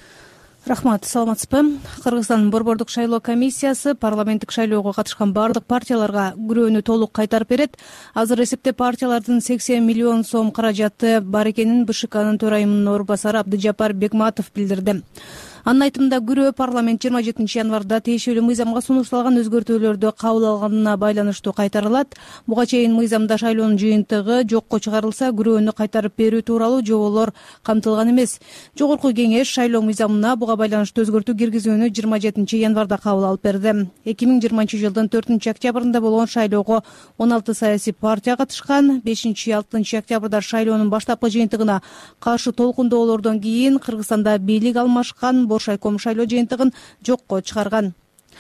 Рахмат, саламатсызбы? Кыргызстандын борбордук шайлоо комиссиясы парламенттик шайлоого катышкан бардык партияларга күрөөнү толук кайтарып берет. Азыр эсепте партиялардын 80 миллион сом каражаты бар экенин БШКнын төрайымынын орун басары Абдыжапар Бекматов билдирди. Анын айтымында күрөө парламент 27 январда тиешелүү мыйзамга сунушталган өзгөртүүлөрдү кабыл алганына байланыштуу кайтарылат. Буга чейин мыйзамда шайлоонун жыйынтыгы жокко чыгарылса, күрөөнү кайтарып берүү тууралуу жоболор камтылган эмес. Жогорку кеңеш шайлоо мыйзамына буга байланыштуу өзгөртүү киргизүүнү 27 январда кабыл алып берди. 2020 жылдын 4 октябрында болгон шайлоого 16 саясий партия катышкан. 5-6 октябрда шайлоонун баштапкы жыйынтыгына каршы толкундоолордон кийин Кыргызстанда бийлик алмашкан Боршайком шайлоо жыйынтыгын жокко чыгарган.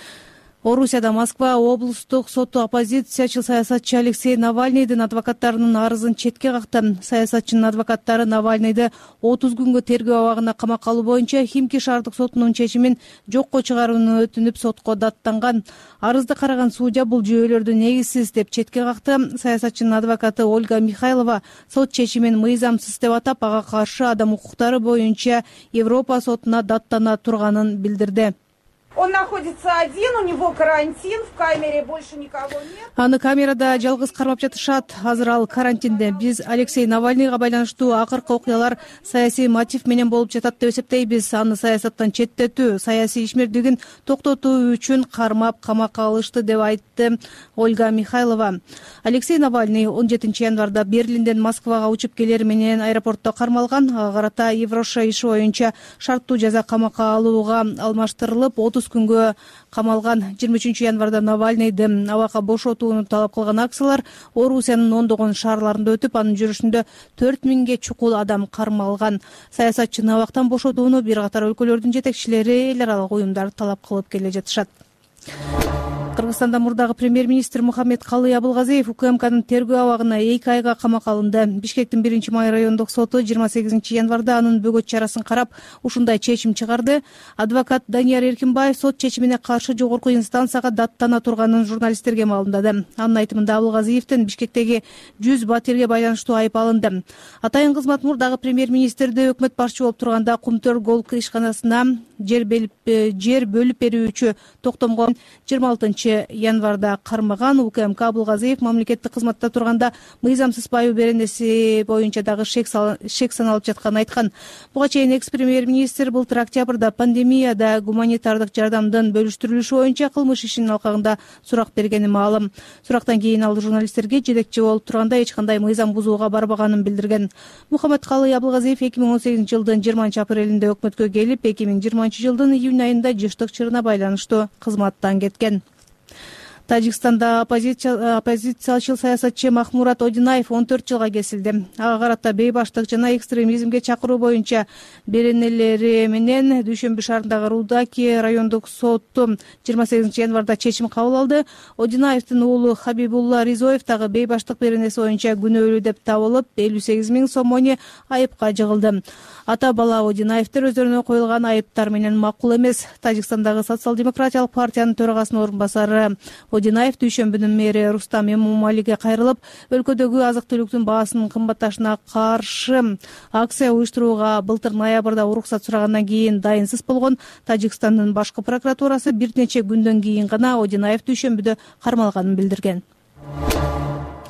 Орусияда Москва облустук соту оппозициячыл саясатчы Алексей Навальныйдын адвокаттарынын арызын четке какты. Саясатчынын адвокаттары Навальныйды 30 күнгө тергөө абагына камакка алуу боюнча Химки шаардык сотунун чечимин жокко чыгарууну өтүнүп сотко даттанган. Арызды караган судья бул жүйөлөрдү негизсиз деп четке какты. Саясатчынын адвокаты Ольга Михайлова сот чечимин мыйзамсыз деп атап, ага каршы адам укуктары боюнча Европа сотуна даттана турганын билдирди. Он находится один, у него карантин, в камере больше никого нет. Аны камерада жалгыз кармап жатышат. Азыр ал карантинде. Биз Алексей Навальныйга байланыштуу акыркы окуялар саясий мотив менен болуп жатат деп эсептейбиз. Аны саясаттан четтетүү, саясий ишмердигин токтотуу үчүн кармап камакка алышты деп айтты Ольга Михайлова. Алексей Навальный 17 январда Берлинден Москвага учуп келер менен аэропортто кармалган. Ага карата Евроша иши боюнча шарттуу жаза камакка алууга алмаштырылып 30 күнгө камалган. 23 январда Навальныйды абакка бошотууну талап кылган акциялар Орусиянын ондогон шаарларында өтүп, анын жүрүшүндө 4000ге чукул адам кармалган. Саясатчыны абактан бошотууну бир катар өлкөлөрдүн жетекчилери, эл аралык уюмдар талап кылып келе жатышат. Кыргызстанда мурдагы премьер-министр Мухаммед Калый Абылгазиев УКМКнын тергөө абагына 2 айга камакка алынды. Бишкектин 1-май райондук соту 28 январда анын бөгөт чарасын карап ушундай чечим чыгарды. Адвокат Данияр Эркинбаев сот чечимине каршы жогорку инстанцияга даттана турганын журналисттерге маалымдады. Анын айтымында Абылгазиевдин Бишкектеги 100 батирге байланыштуу айып алынды. Атайын кызмат мурдагы премьер-министрди өкмөт башчы болуп турганда Кумтөр Голк ишканасына жер бөлүп берүүчү токтомго 26 январда кармаган. УКМК Абылгазиев мамлекеттик кызматта турганда мыйзамсыз байуу беренеси боюнча дагы шек саналып жатканын айткан. Буга чейин экс-премьер-министр былтыр октябрда пандемияда гуманитардык жардамдын бөлүштүрүлүшү боюнча кылмыш ишинин алкагында сурак бергени маалым. Сурактан кийин ал журналисттерге жетекчи болуп турганда эч кандай мыйзам бузууга барбаганын билдирген. Мухаммед Калый Абылгазиев 2018 жылдын 20 апрелинде өкмөткө келип, 2020 жылдын июнь айында жыштык чырына байланыштуу кызматтан кеткен. Тажикстанда оппозициячыл саясатчы Махмурат Одинаев 14 жылга кесилди. Ага карата бейбаштык жана экстремизмге чакыруу боюнча беренелери менен Дүйшөмбү шаарындагы Рудаки райондук соту 28 январда чечим кабыл алды. Одинаевдин уулу Хабибулла Ризоев дагы бейбаштык беренеси боюнча күнөөлүү деп табылып, 58 000 сом айыпка жыгылды. Ата бала Одинаевдер өздөрүнө коюлган айыптар менен макул эмес. Тажикстандагы социал-демократиялык партиянын төрагасынын орун басары Одинаев Дүйшөмбүнүн мэри Рустам Эмомалиге кайрылып, өлкөдөгү азык-түлүктүн баасынын кымбатташына каршы акция уюштурууга былтыр ноябрда уруксат сурагандан кийин дайынсыз болгон. Тажикстандын башкы прокуратурасы бир нече күндөн кийин гана Одинаев Дүйшөмбүдө кармалганын билдирген.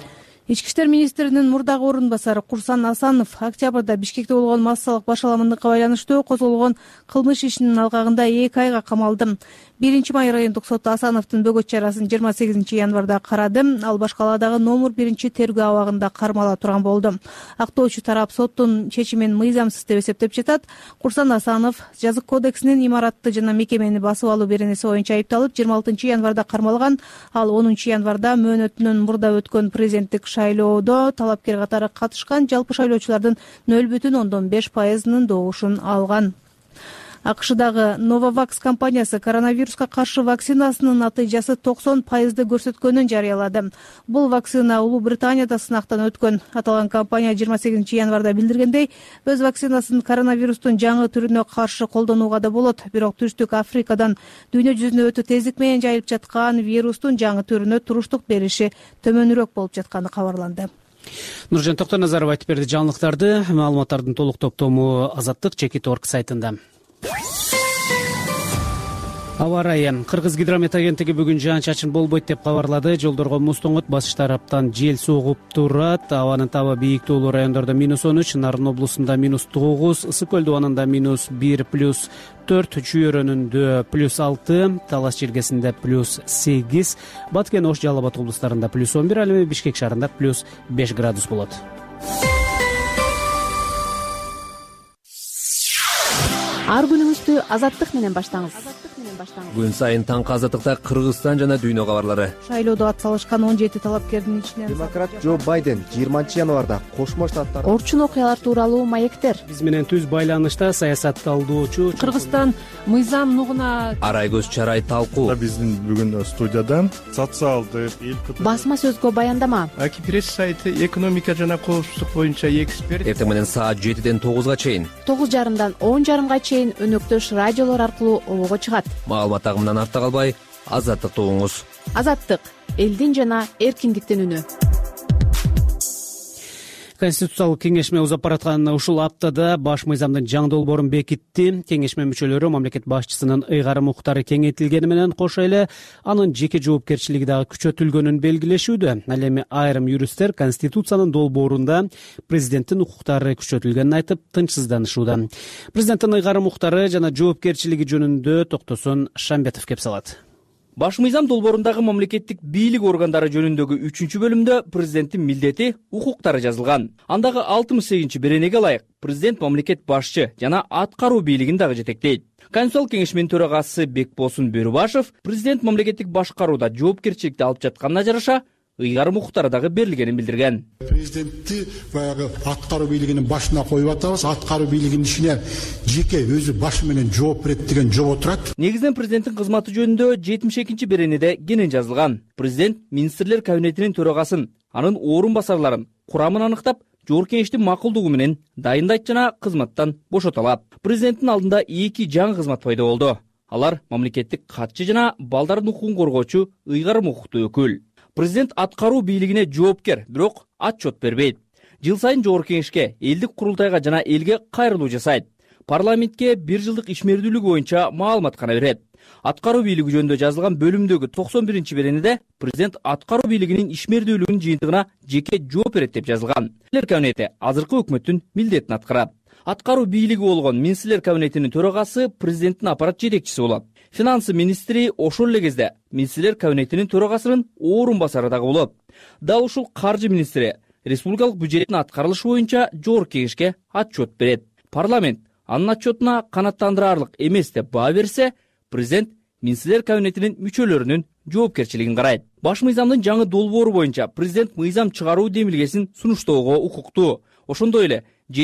Ички иштер министринин мурдагы орун басары Курсан Асанов октябрда Бишкекте болгон массалык башаламандыкка байланыштуу козголгон кылмыш ишинин алгагында 2 айга камалды. 1 май райондук соту Асановдун бөгөт чарасын 28 январда карады. Ал башкаладагы номер 1 тергөө абагында кармала турган болду. Актоочу тарап соттун чечимин мыйзамсыз деп эсептеп жатат. Курсан Асанов жазык кодексинин имаратты жана мекемени басып алуу беренеси боюнча айыпталып 26 январда кармалган. Ал 10 январда мөөнөтүнөн мурда өткөн президенттик шайлоодо талапкер катары катышкан жалпы шайлоочулардын 0,5% добушун алган. АКШдагы Novavax компаниясы коронавируска каршы вакцинасынын натыйжасы 90% көрсөткөнүн жарыялады. Бул вакцина Улуу Британияда сынактан өткөн. Аталган компания 28 январда билдиргендей, өз вакцинасын коронавирустун жаңы түрүнө каршы колдонууга да болот. Бирок Түштүк Африкадан дүйнө жүзүнө өтө тездик менен жайылып жаткан вирустун жаңы түрүнө туруштук бериши төмөнүрөөк болуп жатканы кабарланды. Нуржан Токтоназаров айтып берди жаңылыктарды. Маалыматтардын толук топтому Азаттык Чекит.org сайтында. Аба ырайы. Кыргыз гидромет агенттиги бүгүн жаан-чачын болбойт деп кабарлады. Жолдорго муз тоңот, басыш тараптан жел согуп турат. Абанын таба бийиктүүлүү райондордо -13, Нарын облусунда -9, Ысык көл дубанында -1, +4, Чүйөрөнүндө +6, Талас жергесинде +8, Баткен, Ош, Жалал Абад облустарында +11, ал эми Бишкек шаарында +5 градус болот. Ар күнүңүздү Азаттык менен баштаңыз. Күн сайын таңкы Азаттыкта Кыргызстан жана дүйнө кабарлары. Шайлоодо ат салышкан 17 талапкердин ичинен демократ Джо Байден 20 январда Кошмо Штаттар орчун окуялар тууралуу маектер. Биз менен түз байланышта саясат талдоочу Кыргызстан мыйзам нугуна Арайгөз Чарай талкуу. Биздин бүгүн студиядан социалдык басма сөзгө баяндама. Аки пресс сайты экономика жана коопсуздук боюнча эксперт. Эртең менен саат 7ден 9га чейин, 9:30дан 10:30га чейин өнөктөш радиолор аркылуу обого чыгат. Маалымат агымынан артта калбай, Азаттыкты угуңуз. Азаттык — элдин жана эркиндиктин үнү. Конституциялык кеңешме узап бараткан ушул аптада баш мыйзамдын жаңы долбоорун бекитти. Кеңешме мүчөлөрү мамлекет башчысынын ыйгарым укуктары кеңейтилгени менен кошо эле анын жеке жоопкерчилиги дагы күчөтүлгөнүн белгилешүүдө. Ал эми айрым юристтер Конституциянын долбоорунда президенттин укуктары күчөтүлгөнүн айтып, тынчсызданышууда. Президенттин ыйгарым укуктары жана жоопкерчилиги жөнүндө токтосун Шамбетов кеп салат. Баш мыйзам долбоорундагы мамлекеттик бийлик органдары жөнүндөгү 3-бөлүмдө президенттин милдети, укуктары жазылган. Андагы 68 беренеге ылайык президент мамлекет башчы жана аткаруу бийлигин дагы жетектейт. Конституциялык кеңешменин төрагасы Бекбосун Бөрүбашев президент мамлекеттик башкарууда жоопкерчиликти алып жатканына жараша ыйгарым укуктары дагы берилгенин билдирген. Президентти баягы аткаруу бийлигинин башына коюп атабыз. Аткаруу бийлигинин ишине жеке өзү башы менен жооп берет деген жобо турат. Негизинен президенттин кызматы жөнүндө 72 беренеде кенен жазылган. Президент министрлер кабинетинин төрагасын, анын орун басарларын, курамын аныктап, жогорку кеңештин макулдугу менен дайындайт жана кызматтан бошото алат. Президенттин алдында 2 жаңы кызмат пайда болду. Алар мамлекеттик катчы жана балдардын укугун коргоочу ыйгарым укуктуу өкүл. Президент аткаруу бийлигине жоопкер, бирок отчет бербейт. Жыл сайын жогорку кеңешке, элдик курултайга жана элге кайрылуу жасайт. Парламентке 1 жылдык ишмердүүлүгү боюнча маалымат гана берет. Аткаруу бийлиги жөнүндө жазылган бөлүмдөгү 91 беренеде президент аткаруу бийлигинин ишмердүүлүгүнүн жыйынтыгына жеке жооп берет деп жазылган. Министрлер кабинети азыркы өкмөттүн милдетин аткарат. Аткаруу бийлиги болгон Министрлер кабинетинин төрагасы президенттин аппарат жетекчиси болот. Финансы министри ошол эле кезде Министрлер кабинетинин төрагасынын орун басары дагы болот. Дал ушул каржы министри республикалык бюджеттин аткарылышы боюнча жогорку кеңешке отчет берет. Парламент анын отчетуна канааттандырарлык эмес деп баа берсе, президент Министрлер кабинетинин мүчөлөрүнүн жоопкерчилигин карайт. Баш мыйзамдын жаңы долбоору боюнча президент мыйзам чыгаруу демилгесин сунуштоого укуктуу. Ошондой эле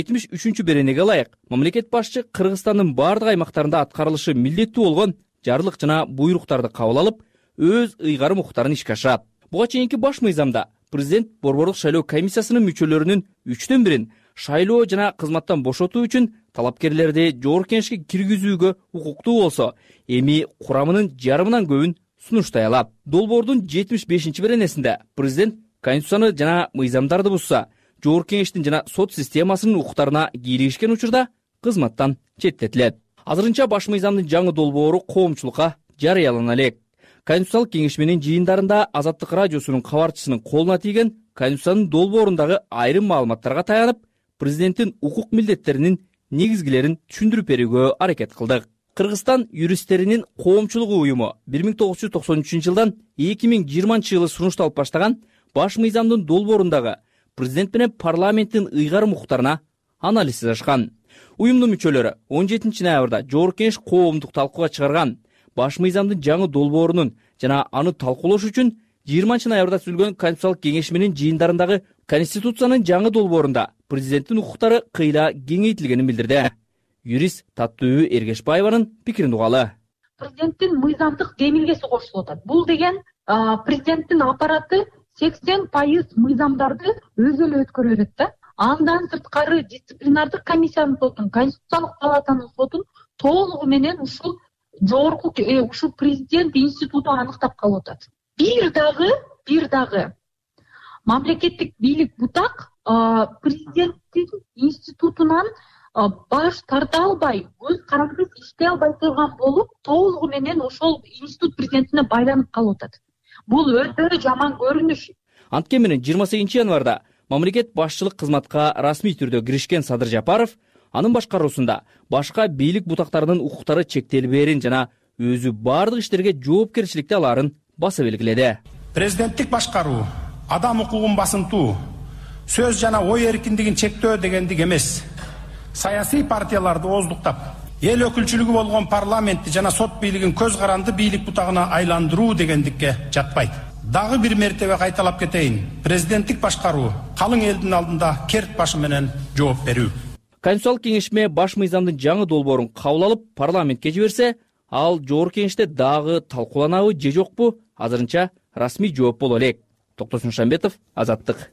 73 беренеге ылайык мамлекет башчы Кыргызстандын бардык аймактарында аткарылышы милдеттүү болгон жарлык жана буйруктарды кабыл алып, өз ыйгарым укуктарын ишке ашырат. Буга чейинки баш мыйзамда президент борборлук шайлоо комиссиясынын мүчөлөрүнүн 3/1 шайлоо жана кызматтан бошотуу үчүн талапкерлерди жогорку кеңешке киргизүүгө укуктуу болсо, эми курамынын жарымынан көбүн сунуштай алат. Долбоордун 75 беренесинде президент конституцияны жана мыйзамдарды бузса, жогорку кеңештин жана сот системасынын укуктарына кийлигишкен учурда кызматтан четтетилет. Азырынча баш мыйзамдын жаңы долбоору коомчулукка жарыялана элек. Конституциялык кеңеш менен жыйындарында Азаттык радиосунун кабарчысынын колуна тийген Конституциянын долбоорундагы айрым маалыматтарга таянып, президенттин укук милдеттеринин негизгилерин түшүндүрүп берүүгө аракет кылдык. Кыргызстан юристтеринин коомчулугу уюму 1993 жылдан 2020 жылы сунушталып баштаган баш мыйзамдын долбоорундагы президент менен парламенттин ыйгарым укуктарына анализ жасашкан. Уюмдун мүчөлөрү 17 ноябрда Жогорку Кеңеш коомдук талкууга чыгарган баш мыйзамдын жаңы долбоорунун жана аны талкуулош үчүн 20 ноябрда түзүлгөн Конституциялык кеңеш менен жыйындарындагы Конституциянын жаңы долбоорунда президенттин укуктары кыйла кеңейтилгенин билдирди. Юрист Таттуу Эргешбаеванын пикирин угалы. Президенттин мыйзамдык демилгеси кошулуп атат. Бул деген президенттин аппараты 80% мыйзамдарды өзү эле өткөрө берет да. Андан сырткары дисциплинардык комиссиянын сотун, Конституциялык палатанын сотун толугу менен ушул жогорку ушул президент институту аныктап калып атат. Бир дагы мамлекеттик бийлик бутак президенттин институтунан баш тарта албай, өз караксыз иштей албай турган болуп, толугу менен ошол институт президентине байланып калып атат. Бул өтө жаман көрүнүш. Анткени менен 28 январда мамлекет башчылык кызматка расмий түрдө киришкен Садыр Жапаров анын башкаруусунда башка бийлик бутактарынын укуктары чектелбээрин жана өзү бардык иштерге жоопкерчиликти алаарын баса белгиледи. Президенттик башкаруу адам укугун басынтуу, сөз жана ой эркиндигин чектөө дегендик эмес. Саясий партияларды ооздуктап, эл өкүлчүлүгү болгон парламентти жана сот бийлигин көз каранды бийлик бутагына айландыруу дегендикке жатпайт. Дагы бир мертебе кайталап кетейин. Президенттик башкаруу калың элдин алдында керт башы менен жооп берүү. Конституциялык кеңешме баш мыйзамдын жаңы долбоорун кабыл алып, парламентке жиберсе, ал Жогорку Кеңеште дагы талкууланабы же жокпу? Азырынча расмий жооп боло элек. Токтосун Шамбетов, Азаттык.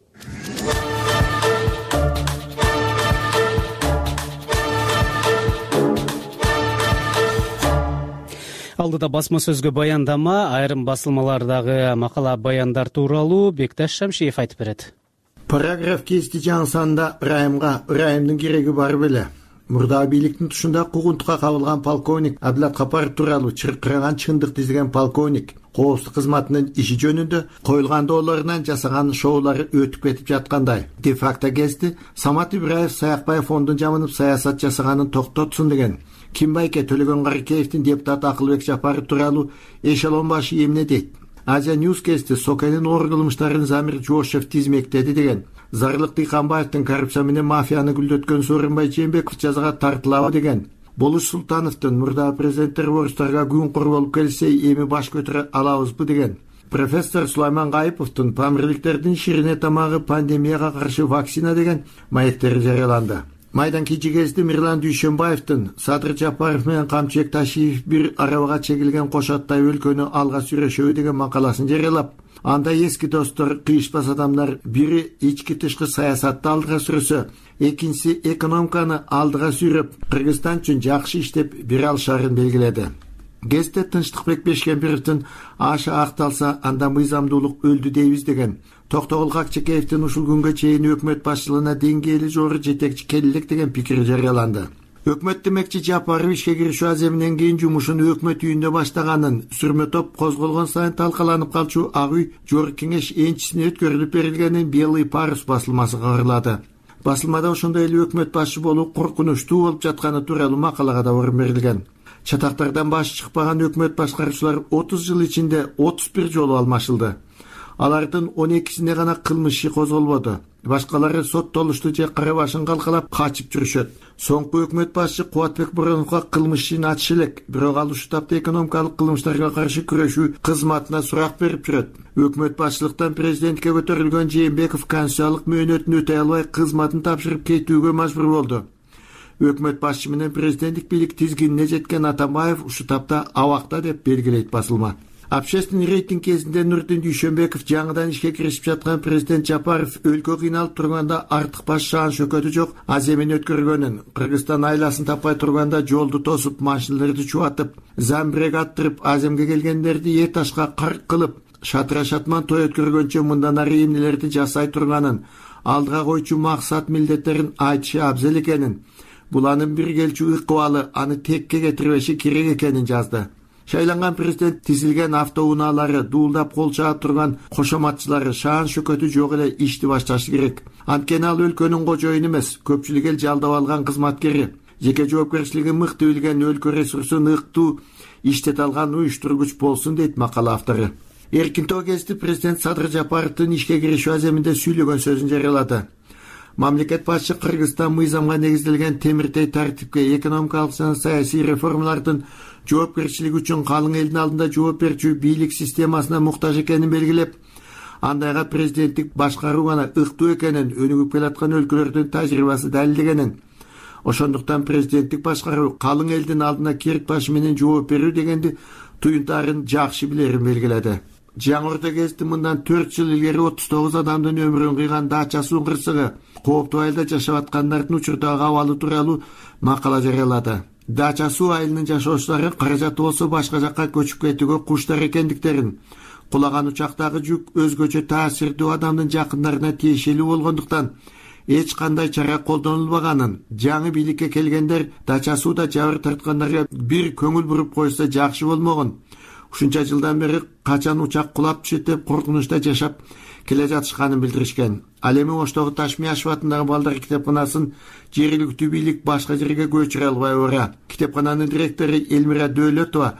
Алдыда басма сөзгө баяндама, айрым басылмалардагы макала баяндар тууралуу Бекташ Шамшиев айтып берет. Параграф кести жаңсанда ырайымдын кереги бар беле. Мурда бийликтин тушунда кугунтукка кабылган полковник Абдулат Капаров тууралуу чыркыраган чындык дизген полковник коопсуздук кызматынын иши жөнүндө коюлган доолорунан жасаган шоулары өтүп кетип жаткандай. Де факто кезде Самат Ибраев Саякбай фондун жамынып саясат жасаганын токтотсун деген. Кимбайке Төлөгөн Карыкеевдин депутаты Акылбек Жапаров тууралуу эшелон башы эмне дейт? Азия Ньюскесте Сокенин оор кылмыштарын Замир Жошев тизмектеди деген. Зарлык Дыйканбаевдин коррупция менен мафияны гүлдөткөн Сооронбай Жээнбеков жазага тартылабы деген. Болуш Султановдун мурда президент террористтерге күн кур болуп келсе эми баш көтөрө алабызбы деген. Профессор Сулайман Гайыповдун памирликтердин ширине тамагы пандемияга каршы вакцина деген маектери жарыяланды. Майданки жигезди Мирлан Дүйшөнбаевдин Садыр Жапаров менен Камчыбек Ташиев бир арабага чегилген кошоттай өлкөнү алга сүрөшөбү деген макаласын жарыялап, анда эски достор кыйышпас адамдар бири ички тышкы саясатты алдыга сүрөсө, экинчиси экономиканы алдыга сүрөп, Кыргызстан үчүн жакшы иштеп бере алышарын белгиледи. Гезитте Тынчтыкбек Бешкембировдун аша акталса анда мыйзамдуулук өлдү дейбиз деген. Токтогул Какчекеевдин ушул күнгө чейин өкмөт башчылыгына деңгээли жогору жетекчи келелек деген пикир жарыяланды. Өкмөт демекчи Жапаров ишке киришүү аземинен кийин жумушун өкмөт үйүндө баштаганын, сүрмө топ козголгон сайын талкаланып калчу Ак үй Жогорку Кеңеш энчисине өткөрүлүп берилгенин Белый парус басылмасы кабарлады. Басылмада ошондой эле өкмөт башчы болуу коркунучтуу болуп жатканы тууралуу макалага да орун берилген. Чатактардан башы чыкпаган өкмөт башкаруучулар 30 жыл ичинде 31 жолу алмашылды. Алардын 12сине гана кылмыш иши козголбоду. Башкалары соттолушту же кара башын калкалап качып жүрүшөт. Соңку өкмөт башчы Кубатбек Бороновго кылмыш ишин ачыш элек, бирок ал ушул тапта экономикалык кылмыштарга каршы күрөшүү кызматына сурак берип жүрөт. Өкмөт башчылыктан президентке көтөрүлгөн Жээнбеков конституциялык мөөнөтүн өтөй албай кызматын тапшырып кетүүгө мажбур болду. Өкмөт башчы менен президенттик бийлик тизгинине жеткен Атамбаев ушул тапта абакта деп белгилейт басылма. Общественный рейтинг кезинде Нурдин Дүйшөнбеков жаңыдан ишке киришип жаткан президент Жапаров өлкө кыйналып турганда артык баш шаан шөкөтү жок аземин өткөргөнүн, Кыргызстан айласын таппай турганда жолду тосуп, машиналарды чубатып, замбирег аттырып, аземге келгендерди эт ташка карк кылып, шатыра шатман той өткөргөнчө мындан ары эмнелерди жасай турганын, алдыга койчу максат милдеттерин айтышы абзел экенин, бул анын бир келчү ыкыбалы аны текке кетирбеши керек экенин жазды. Шайланган президент тизилген автоунаалары, дуулдап кол чаап турган кошоматчылары шаан шөкөтү жок эле ишти башташы керек. Анткени ал өлкөнүн кожоюну эмес, көпчүлүк эл жалдап алган кызматкери. Жеке жоопкерчилиги мыкты билген, өлкө ресурсун ыктуу иштете алган уюштургуч болсун дейт макала автору. Эркинтөө кезди президент Садыр Жапаровдун ишке киришүү аземинде сүйлөгөн сөзүн жарыялады. Мамлекет башчы Кыргызстан мыйзамга негизделген темиртей тартипке, экономикалык жана саясий реформалардын жоопкерчилиги үчүн калың элдин алдында жооп берүүчү бийлик системасына муктаж экенин белгилеп, андайга президенттик башкаруу гана ыктуу экенин, өнүгүп келаткан өлкөлөрдүн тажрыйбасы далилдегенин, ошондуктан президенттик башкаруу калың элдин алдына керт башы менен жооп берүү дегенди туюнтаарын жакшы билерин белгиледи. Жаңы Орто кезди мындан 4 жыл илгери 39 адамдын өмүрүн кыйган Дача суу кырсыгы кооптуу айылда жашап аткандардын учурдагы абалы тууралуу макала жарыялады. Дача суу айылынын жашоочулары каражаты болсо башка жакка көчүп кетүүгө куштар экендиктерин, кулаган учактагы жүк өзгөчө таасирдүү адамдын жакындарына тиешелүү болгондуктан эч кандай чара колдонулбаганын, жаңы бийликке келгендер Дача сууда жабыр тарткандарга бир көңүл буруп койсо жакшы болмогон. Ушунча жылдан бери качан учак кулап түшөт деп коркунучта жашап келе жатышканын билдиришкен. Ал эми Оштогу Ташмияшев атындагы балдар китепканасын жергиликтүү бийлик башка жерге көчүрө албай ора. Китепкананын директору Элмира Дөөлөтова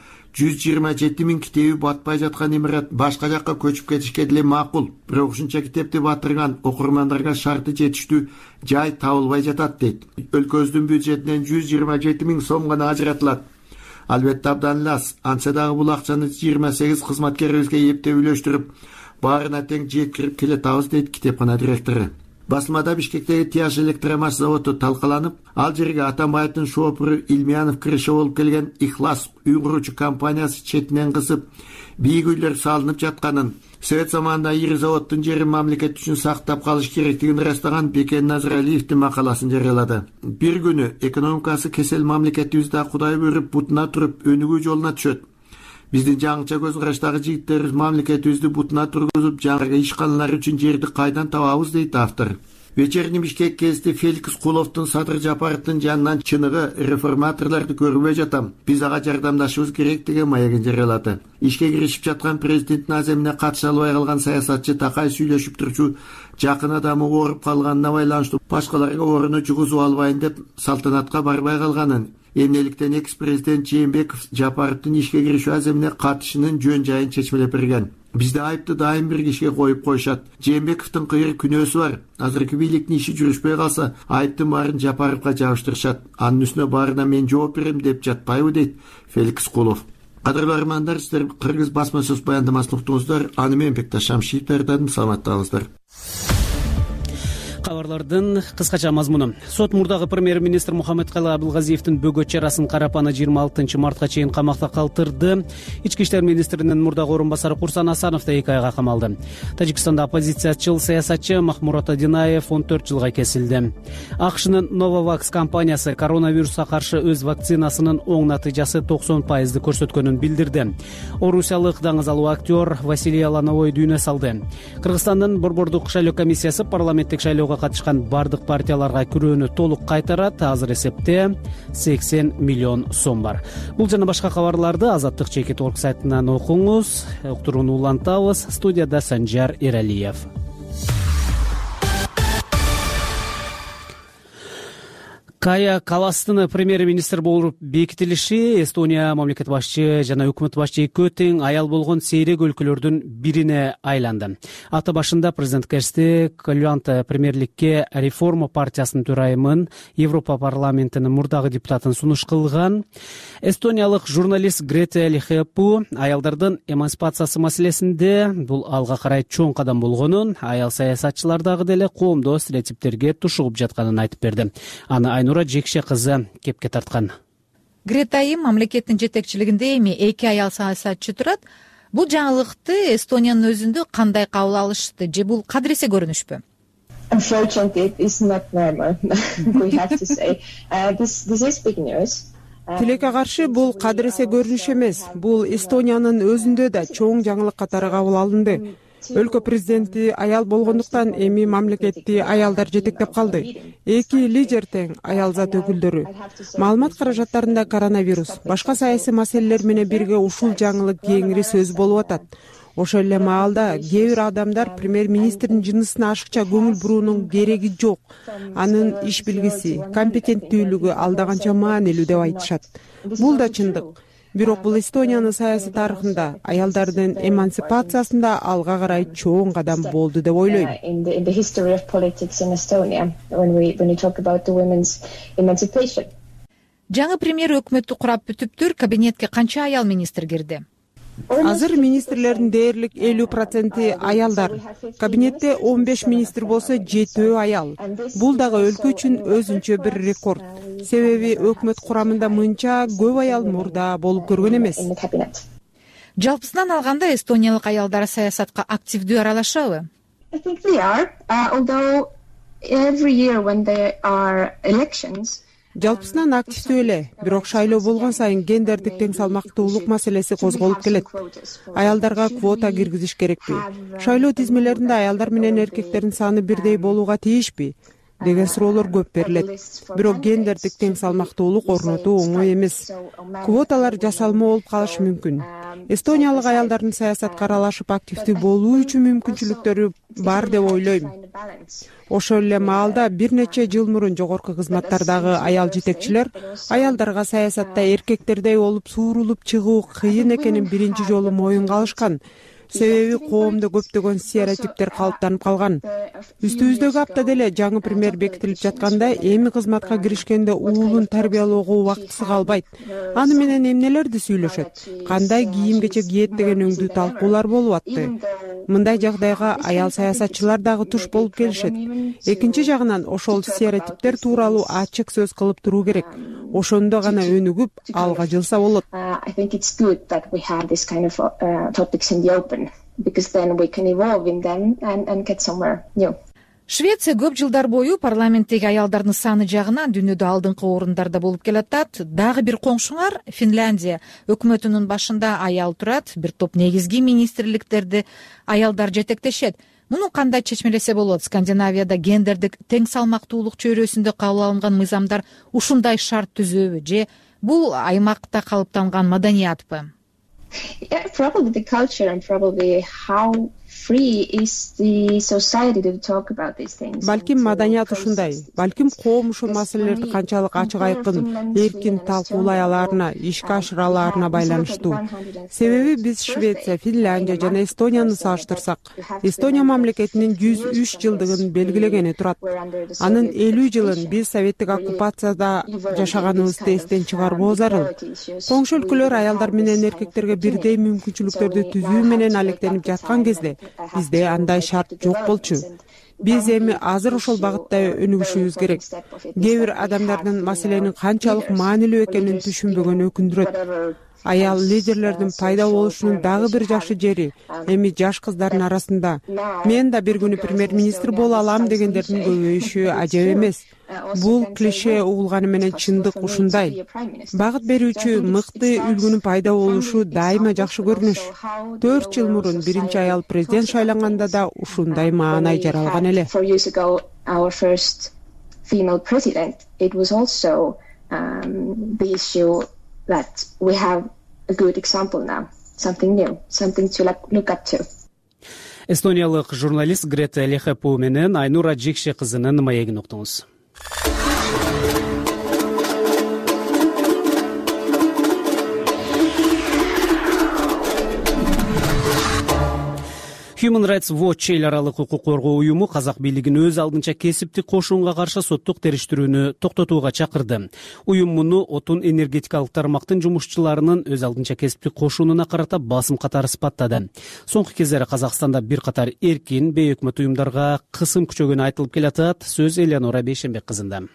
127 000 китеби батпай жаткан имарат башка жакка көчүп кетишке деле макул. Бирок ушунча китепти батырган окурмандарга шарты жетиштүү жай табылбай жатат дейт. Өлкөбүздүн бюджетинен 127 000 сом гана ажыратылат. Албетте абдан лас. Антса дагы бул акчаны 28 кызматкерибизге эптеп үйлөштүрүп, баарына тең жеткирип келетабыз дейт китепкана директору. Басмада Бишкектеги Тияш электромаш заводу талкаланып, ал жерге Атамбаевдин шоопуру Илмиянов киреше болуп келген Ихлас үй куруучу компаниясы четинен кысып, бийик үйлөр салынып жатканын, Совет заманында ири заводдун жерин мамлекет үчүн сактап калыш керектигин ырастаган Бекен Назыралиевдин макаласын жарыялады. Бир күнү экономикасы кесел мамлекетибизде Кудай буйруп бутуна туруп өнүгүү жолуна түшөт. Биздин жаңыча көз караштагы жигиттерибиз мамлекетибизди бутуна тургузуп, жаңы ишканалар үчүн жерди кайдан табабыз дейт автор. Вечерний Бишкек кезди Феликс Куловдун Садыр Жапаровдун жанынан чыныгы реформаторлорду көрбөй жатам. Биз ага жардамдашыбыз керек деген маегин жарыялады. Ишке киришип жаткан президенттин аземине катыша албай калган саясатчы Такай сүйлөшүп турчу жакын адамы ооруп калганына байланыштуу башкаларга орунду жугузуп албайын деп салтанатка барбай калганын, эмнеликтен экс-президент Жээнбеков Жапаровдун ишке киришүү аземине катышынын жөн жайын чечмелеп берген. Бизде айыпты дайым бир кишиге коюп коюшат. Жээнбековдун кыйыр күнөөсү бар. Азыркы бийликтин иши жүрүшпөй калса, айыптын баарын Жапаровго жабыштырышат. Анын үстүнө баарына мен жооп берем деп жатпайбы дейт Феликс Кулов. Кадырлуу армандар, сиздер Кыргыз басма сөз баяндамасын уктуңуздар. Аны мен Бекташ Шамшиев даярдадым. Саламаттаңыздар. Кабарлардын кыскача мазмуну. Сот мурдагы премьер-министр Мухаммедкалый Абылгазиевдин бөгөт чарасын карап, аны 26 мартка чейин камакта калтырды. Ички иштер министринин мурдагы орун басары Курсан Асанов да 2 айга камалды. Тажикстанда оппозициячыл саясатчы Махмурат Адинаев 14 жылга кесилди. АКШнын Novavax компаниясы коронавируска каршы өз вакцинасынын оң натыйжасы 90% көрсөткөнүн билдирди. Орусиялык даңазалуу актер Василий Лановой дүйнө салды. Кыргызстандын борбордук шайлоо комиссиясы парламенттик шайлоого катышкан бардык партияларга күрөөнү толук кайтарат. Азыр эсепте 80 миллион сом бар. Бул жана башка кабарларды Азаттык Чекит.org сайтынан окуңуз. Уктурууну улантабыз. Студияда Санжар Эралиев. Кая Каластын премьер-министр болуп бекитилиши Эстония мамлекет башчы жана өкмөт башчы экөө тең аял болгон сейрек өлкөлөрдүн бирине айланды. Аты башында президент Керсти Көлянт премьерликке реформа партиясынын төрайымын, Европа парламентинин мурдагы депутатын сунуш кылган. Эстониялык журналист Грете Лихепу аялдардын эмансипациясы маселесинде бул алга карай чоң кадам болгонун, аял саясатчылардагы деле коомдоо стереотиптерге тушугуп жатканын айтып берди. Аны Жекше кызы кепке тарткан. Грета айым мамлекеттин жетекчилигинде эми 2 аял саясатчы турат. Бул жаңылыкты Эстониянын өзүндө кандай кабыл алышты? Же бул кадыресе көрүнүшпү? Тилекке каршы бул кадыресе көрүнүш эмес. Бул Эстониянын өзүндө да чоң жаңылык катары кабыл алынды. өлкө президенти аял болгондуктан эми мамлекетти аялдар жетектеп калды. 2 лидер тең аял зат өкүлдөрү. Маалымат каражаттарында коронавирус, башка саясий маселелер менен бирге ушул жаңылык кеңири сөз болуп атат. Ошол эле маалда кээ бир адамдар премьер-министрдин жынысына ашыкча көңүл буруунун кереги жок. Анын иш билгиси, компетенттүүлүгү алда канча маанилүү деп айтышат. Бул да чындык. Бирок бул Эстониянын саясий тарыхында аялдардын эмансипациясында алга карай чоң кадам болду деп ойлойм. Жаңы премьер өкмөттү курап бүтүптүр, кабинетке канча аял министр кирди? Азыр министрлердин дээрлик 50% аялдар. Кабинетте 15 министр болсо 7 аял. Бул дагы өлкө үчүн өзүнчө бир рекорд. Себеби өкмөт курамында мынча көп аял мурда болуп көргөн эмес. Жалпысынан алганда эстониялык аялдар саясатка активдүү аралашабы? Жалпысынан активдүү эле, бирок шайлоо болгон сайын гендердик тең салмактуулук маселеси козголуп келет. Аялдарга квота киргизиш керекпи? Шайлоо тизмелеринде аялдар менен эркектердин саны бирдей болууга тийишпи? Деген суроолор көп берилет. Бирок гендердик тең салмактуулук орнотуу оңой эмес. Квоталар жасалма болуп калышы мүмкүн. Эстониялык аялдардын саясатка аралашып активдүү болуу үчүн мүмкүнчүлүктөрү бар деп ойлойм. Ошол эле маалда бир нече жыл мурун жогорку кызматтардагы аял жетекчилер аялдарга саясатта эркектердей болуп суурулуп чыгуу кыйын экенин биринчи жолу моюнга алышкан. Себеби коомдо көптөгөн стереотиптер калыптанып калган. Үстүбүздөгү аптада эле жаңы премьер бекитилип жатканда эми кызматка киришкенде уулун тарбиялоого убактысы калбайт. Аны менен эмнелерди сүйлөшөт? Кандай кийим кечек кийет деген өңдүү талкуулар болуп атты. Мындай жагдайга аял саясатчылар дагы туш болуп келишет. Экинчи жагынан ошол стереотиптер тууралуу ачык сөз кылып туруу керек. Ошондо гана өнүгүп алга жылса болот. Швеция көп жылдар бою парламенттеги аялдардын саны жагынан дүйнөдө алдыңкы орундарда болуп келатат. Дагы бир коңшуңар Финляндия өкмөтүнүн башында аял турат, бир топ негизги министрликтерди аялдар жетектешет. Муну кандай чечмелесе болот? Скандинавияда гендердик тең салмактуулук чөйрөсүндө кабыл алынган мыйзамдар ушундай шарт түзөбү же бул аймакта калыптанган маданиятпы? Probably the culture and probably how free is the society to talk about these things. Балким маданият ушундай, балким коом ушул маселелерди канчалык ачык айкын, эркин талкуулай аларына, ишке ашыраларына байланыштуу. Себеби биз Швеция, Финляндия жана Эстонияны салыштырсак, Эстония мамлекетинин 103 жылдыгын белгилегени турат. Анын 50 жылын биз советтик оккупацияда жашаганыбызды эстен чыгарбоо зарыл. Коңшу өлкөлөр аялдар менен эркектерге бирдей мүмкүнчүлүктөрдү түзүү менен алектенип жаткан кезде бизде андай шарт жок болчу. Биз эми азыр ошол багытта өнүгүшүбүз керек. Кээ бир адамдардын маселенин канчалык маанилүү экенин түшүнбөгөнү өкүндүрөт. Аял лидерлердин пайда болушунун дагы бир жакшы жери эми жаш кыздардын арасында. Мен да бир күнү премьер-министр боло алам дегендердин көбөйүшү ажеп эмес. Бул клише угулганы менен чындык ушундай. Багыт берүүчү мыкты үлгүнүн пайда болушу дайыма жакшы көрүнүш. 4 жыл мурун биринчи аял президент шайланганда да ушундай маанай жаралган эле. That we have a good example now, something new, something to look up to. Эстониялык журналист Грета Лехепу менен Айнура Жекше кызынын маегин уктуңуз. Human Rights Watch эл аралык укук коргоо уюму казак бийлигин өз алдынча кесиптик кошунга каршы соттук териштирүүнү токтотууга чакырды. Уюм муну отун энергетикалык тармактын жумушчуларынын өз алдынча кесиптик кошунуна карата басым катары сыпаттады. Соңку кездери Казакстанда бир катар эркин бейөкмөт уюмдарга кысым күчөгөнү айтылып келатат. Сөз Элеонора Бейшенбек кызында.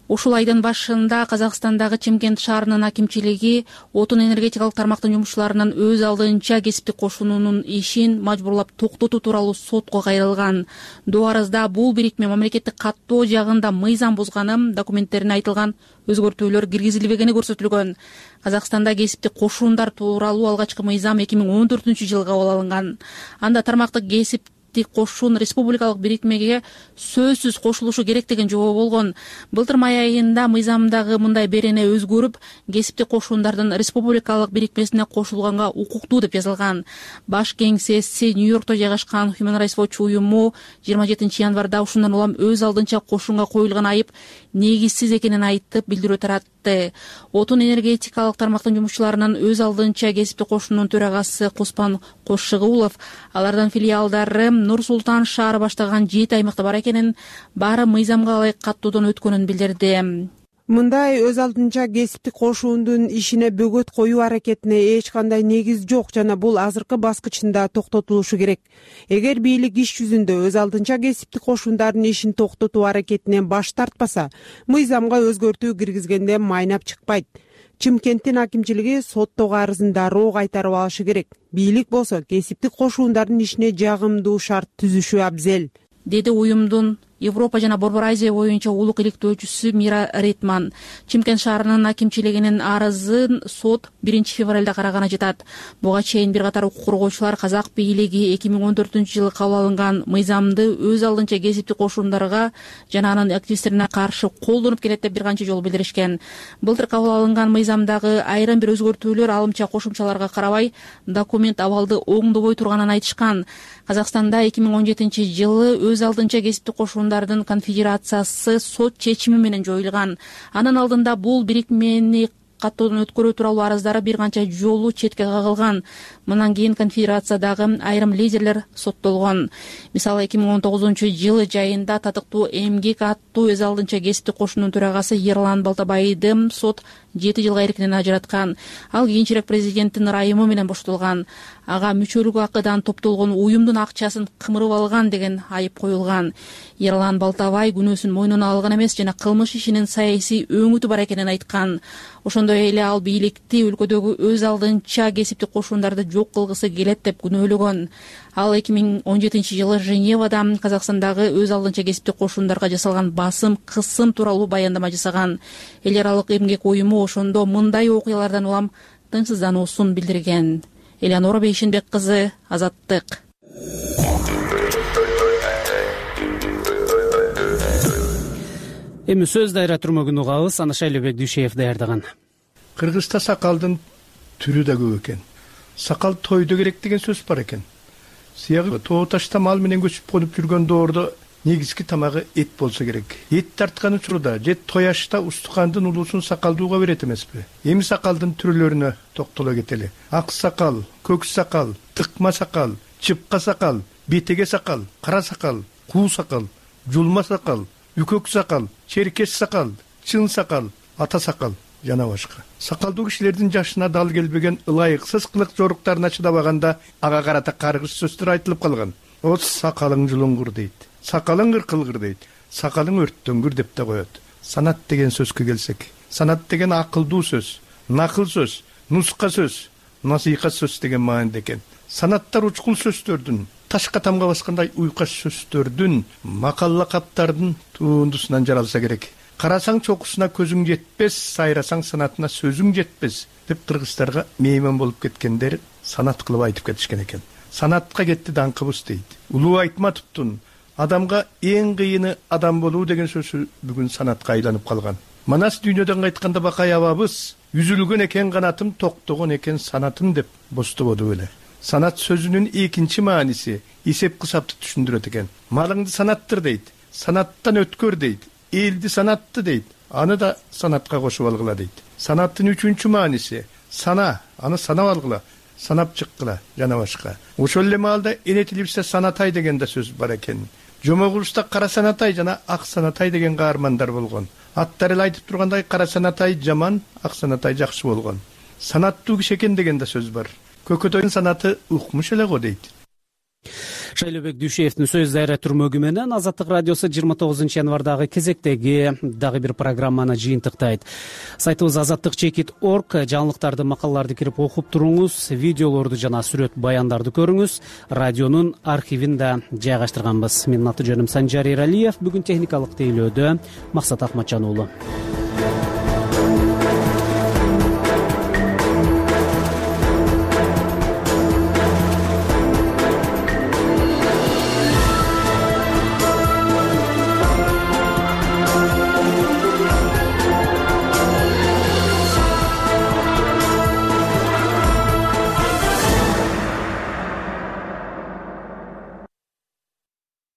Ушул айдын башында Казакстандагы Чымкент шаарынын акимчилиги отун энергетикалык тармактын жумушчуларынын өз алдынча кесиптик кошунуунун ишин мажбурлап токтотуу тууралуу сотко кайрылган. Доо арызда бул бирикме мамлекеттик каттоо жагында мыйзам бузганы, документтерине айтылган өзгөртүүлөр киргизилбегени көрсөтүлгөн. Казакстанда кесиптик кошуундар тууралуу алгачкы мыйзам 2014-жылы кабыл алынган. Анда тармактык кесип кошуун республикалык бирикмеге сөзсүз кошулушу керек деген жобо болгон. Былтыр май айында мыйзамдагы мындай берене өзгөрүп, кесиптик кошуундардын республикалык бирикмесине кошулганга укуктуу деп жазылган. Баш кеңсеси Нью-Йоркто жайгашкан Human Rights Watch уюму 27 январда ушундан улам өз алдынча кошуунга коюлган айып негизсиз экенин айтып билдирүү таратты. Отун энергетикалык тармактын жумушчуларынын өз алдынча кесиптик кошуунун төрагасы Коспан Кошшыгулов алардын филиалдары Нур-Султан шаары баштаган 7 аймакта бар экенин, баары мыйзамга ылайык каттоодон өткөнүн билдирди. Мындай өз алдынча кесиптик кошуундун ишине бөгөт коюу аракетине эч кандай негиз жок жана бул азыркы баскычында токтотулушу керек. Эгер бийлик иш жүзүндө өз алдынча кесиптик кошуундардын ишин токтотуу аракетинен баш тартпаса, мыйзамга өзгөртүү киргизгенде майнап чыкпайт. Чымкенттин акимчилиги соттогу арызын дароо кайтарып алышы керек. Бийлик болсо кесиптик кошуундардын ишине жагымдуу шарт түзүшү абзел, деди уюмдун Европа жана Борбор Азия боюнча улук иликтөөчүсү Мира Ритман. Чымкент шаарынын акимчилигинин арызын сот 1-февралда караганы жатат. Буга чейин бир катар укук коргоочулар казак бийлиги 2014-жылы кабыл алынган мыйзамды өз алдынча кесиптик кошуундарга жана анын активисттерине каршы колдонуп келет деп бир канча жолу билдиришкен. Былтыр кабыл алынган мыйзамдагы айрым бир өзгөртүүлөр алымча кошумчаларга карабай документ абалды оңдобой турганын айтышкан. Казакстанда 2017-жылы өз алдынча кесиптик кошуундардын конфедерациясы сот чечими менен жоюлган. Анын алдында бул бирикмени каттоодон өткөрүү тууралуу арыздары бир канча жолу четке кагылган. Мындан кийин конфедерациядагы айрым лидерлер соттолгон. Мисалы 2019-жылы жайында татыктуу эмгек аттуу өз алдынча кесиптик кошуунун төрагасы Ерлан Балтабайды сот 7 жылга эркинен ажыраткан. Ал кийинчерээк президенттин ырайымы менен боштолган. Ага мүчөлүк акыдан топтолгон уюмдун акчасын кымырып алган деген айып коюлган. Ерлан Балтабай күнөөсүн мойнуна алган эмес жана кылмыш ишинин саясий өңүтү бар экенин айткан. Ошондой эле ал бийликти өлкөдөгү өз алдынча кесиптик кошуундарды жок кылгысы келет деп күнөөлөгөн. Ал 2017-жылы Женевада Казакстандагы өз алдынча кесиптик кошуундарга жасалган басым, кысым тууралуу баяндама жасаган. Эл аралык эмгек уюму ошондо мындай окуялардан улам тынчсыздануусун билдирген. Элеонора Бейшенбек кызы, Азаттык. Эми сөз дайра түрмөгүн угабыз. Аны Шайлообек Дүйшеев даярдаган. Кыргызста сакалдын түрү да көп экен. Сакал тойдо керек деген сөз бар экен. Сиягы тоо ташта мал менен көчүп конуп жүргөн доордо негизги тамагы эт болсо керек. Эт тарткан учурда же тояшта устукандын улуусун сакалдууга берет эмеспи? Эми сакалдын түрлөрүнө токтоло кетели. Ак сакал, көк сакал, тыкма сакал, чыпка сакал, бетеге сакал, кара сакал, куу сакал, жулма сакал, үкөк сакал, черкес сакал, чын сакал, ата сакал жана башка. Сакалдуу кишилердин жашына дал келбеген ылайыксыз кылык жоруктарына чыдабаганда ага карата каргыш сөздөр айтылып калган. О сакалың жулуңгур дейт. Сакалың кыркылгыр дейт. Сакалың өрттөнгүр деп да коет. Санат деген сөзгө келсек, санат деген акылдуу сөз, накыл сөз, нуска сөз, насыйкат сөз деген маанide экен. Санаттар учкул сөздөрдүн, ташка тамга баскандай уйкаш сөздөрдүн, макал лакаптардын туундусунан жаралса керек. Карасаң чокусуна көзүң жетпес, сайрасаң санатына сөзүң жетпес деп кыргыздарга мейман болуп кеткендер санат кылып айтып кетишкен экен. Санатка кетти даңкыбыз дейт. Улуу Айтматовдун адамга эң кыйыны адам болуу деген сөзү бүгүн санатка айланып калган. Манас дүйнөдөн кайтканда Бакай абабыз үзүлгөн экен канатым, токтогон экен санатым деп бостободу эле. Санат сөзүнүн экинчи мааниси эсеп кысапты түшүндүрөт экен. Малыңды санаттыр дейт, санаттан өткөр дейт, элди санатты дейт, аны да санатка кошуп алгыла дейт. Санаттын үчүнчү мааниси сана, аны санап алгыла, санап чыккыла жана башка. Ошол эле маалда энетилипсе санатай деген да сөз бар экен. Жомогулуста кара санатай жана ак санатай деген каармандар болгон. Аттар эле айтып тургандай кара санатай жаман, ак санатай жакшы болгон. Санаттуу киши экен деген да сөз бар. Көкөтөйдүн санаты укмуш эле го дейт. Шайлообек Дүйшеевдин сөз дайра түрмөгү менен Азаттык радиосу 29 январдагы кезектеги дагы бир программаны жыйынтыктайт. Сайтыбыз azattik.org, жаңылыктарды, макалаларды кирип окуп туруңуз, видеолорду жана сүрөт баяндарды көрүңүз. Радионун архивин да жайгаштырганбыз. Менин аты жөнүм Санжар Эралиев. Бүгүн техникалык тейлөөдө Максат Акматжан уулу.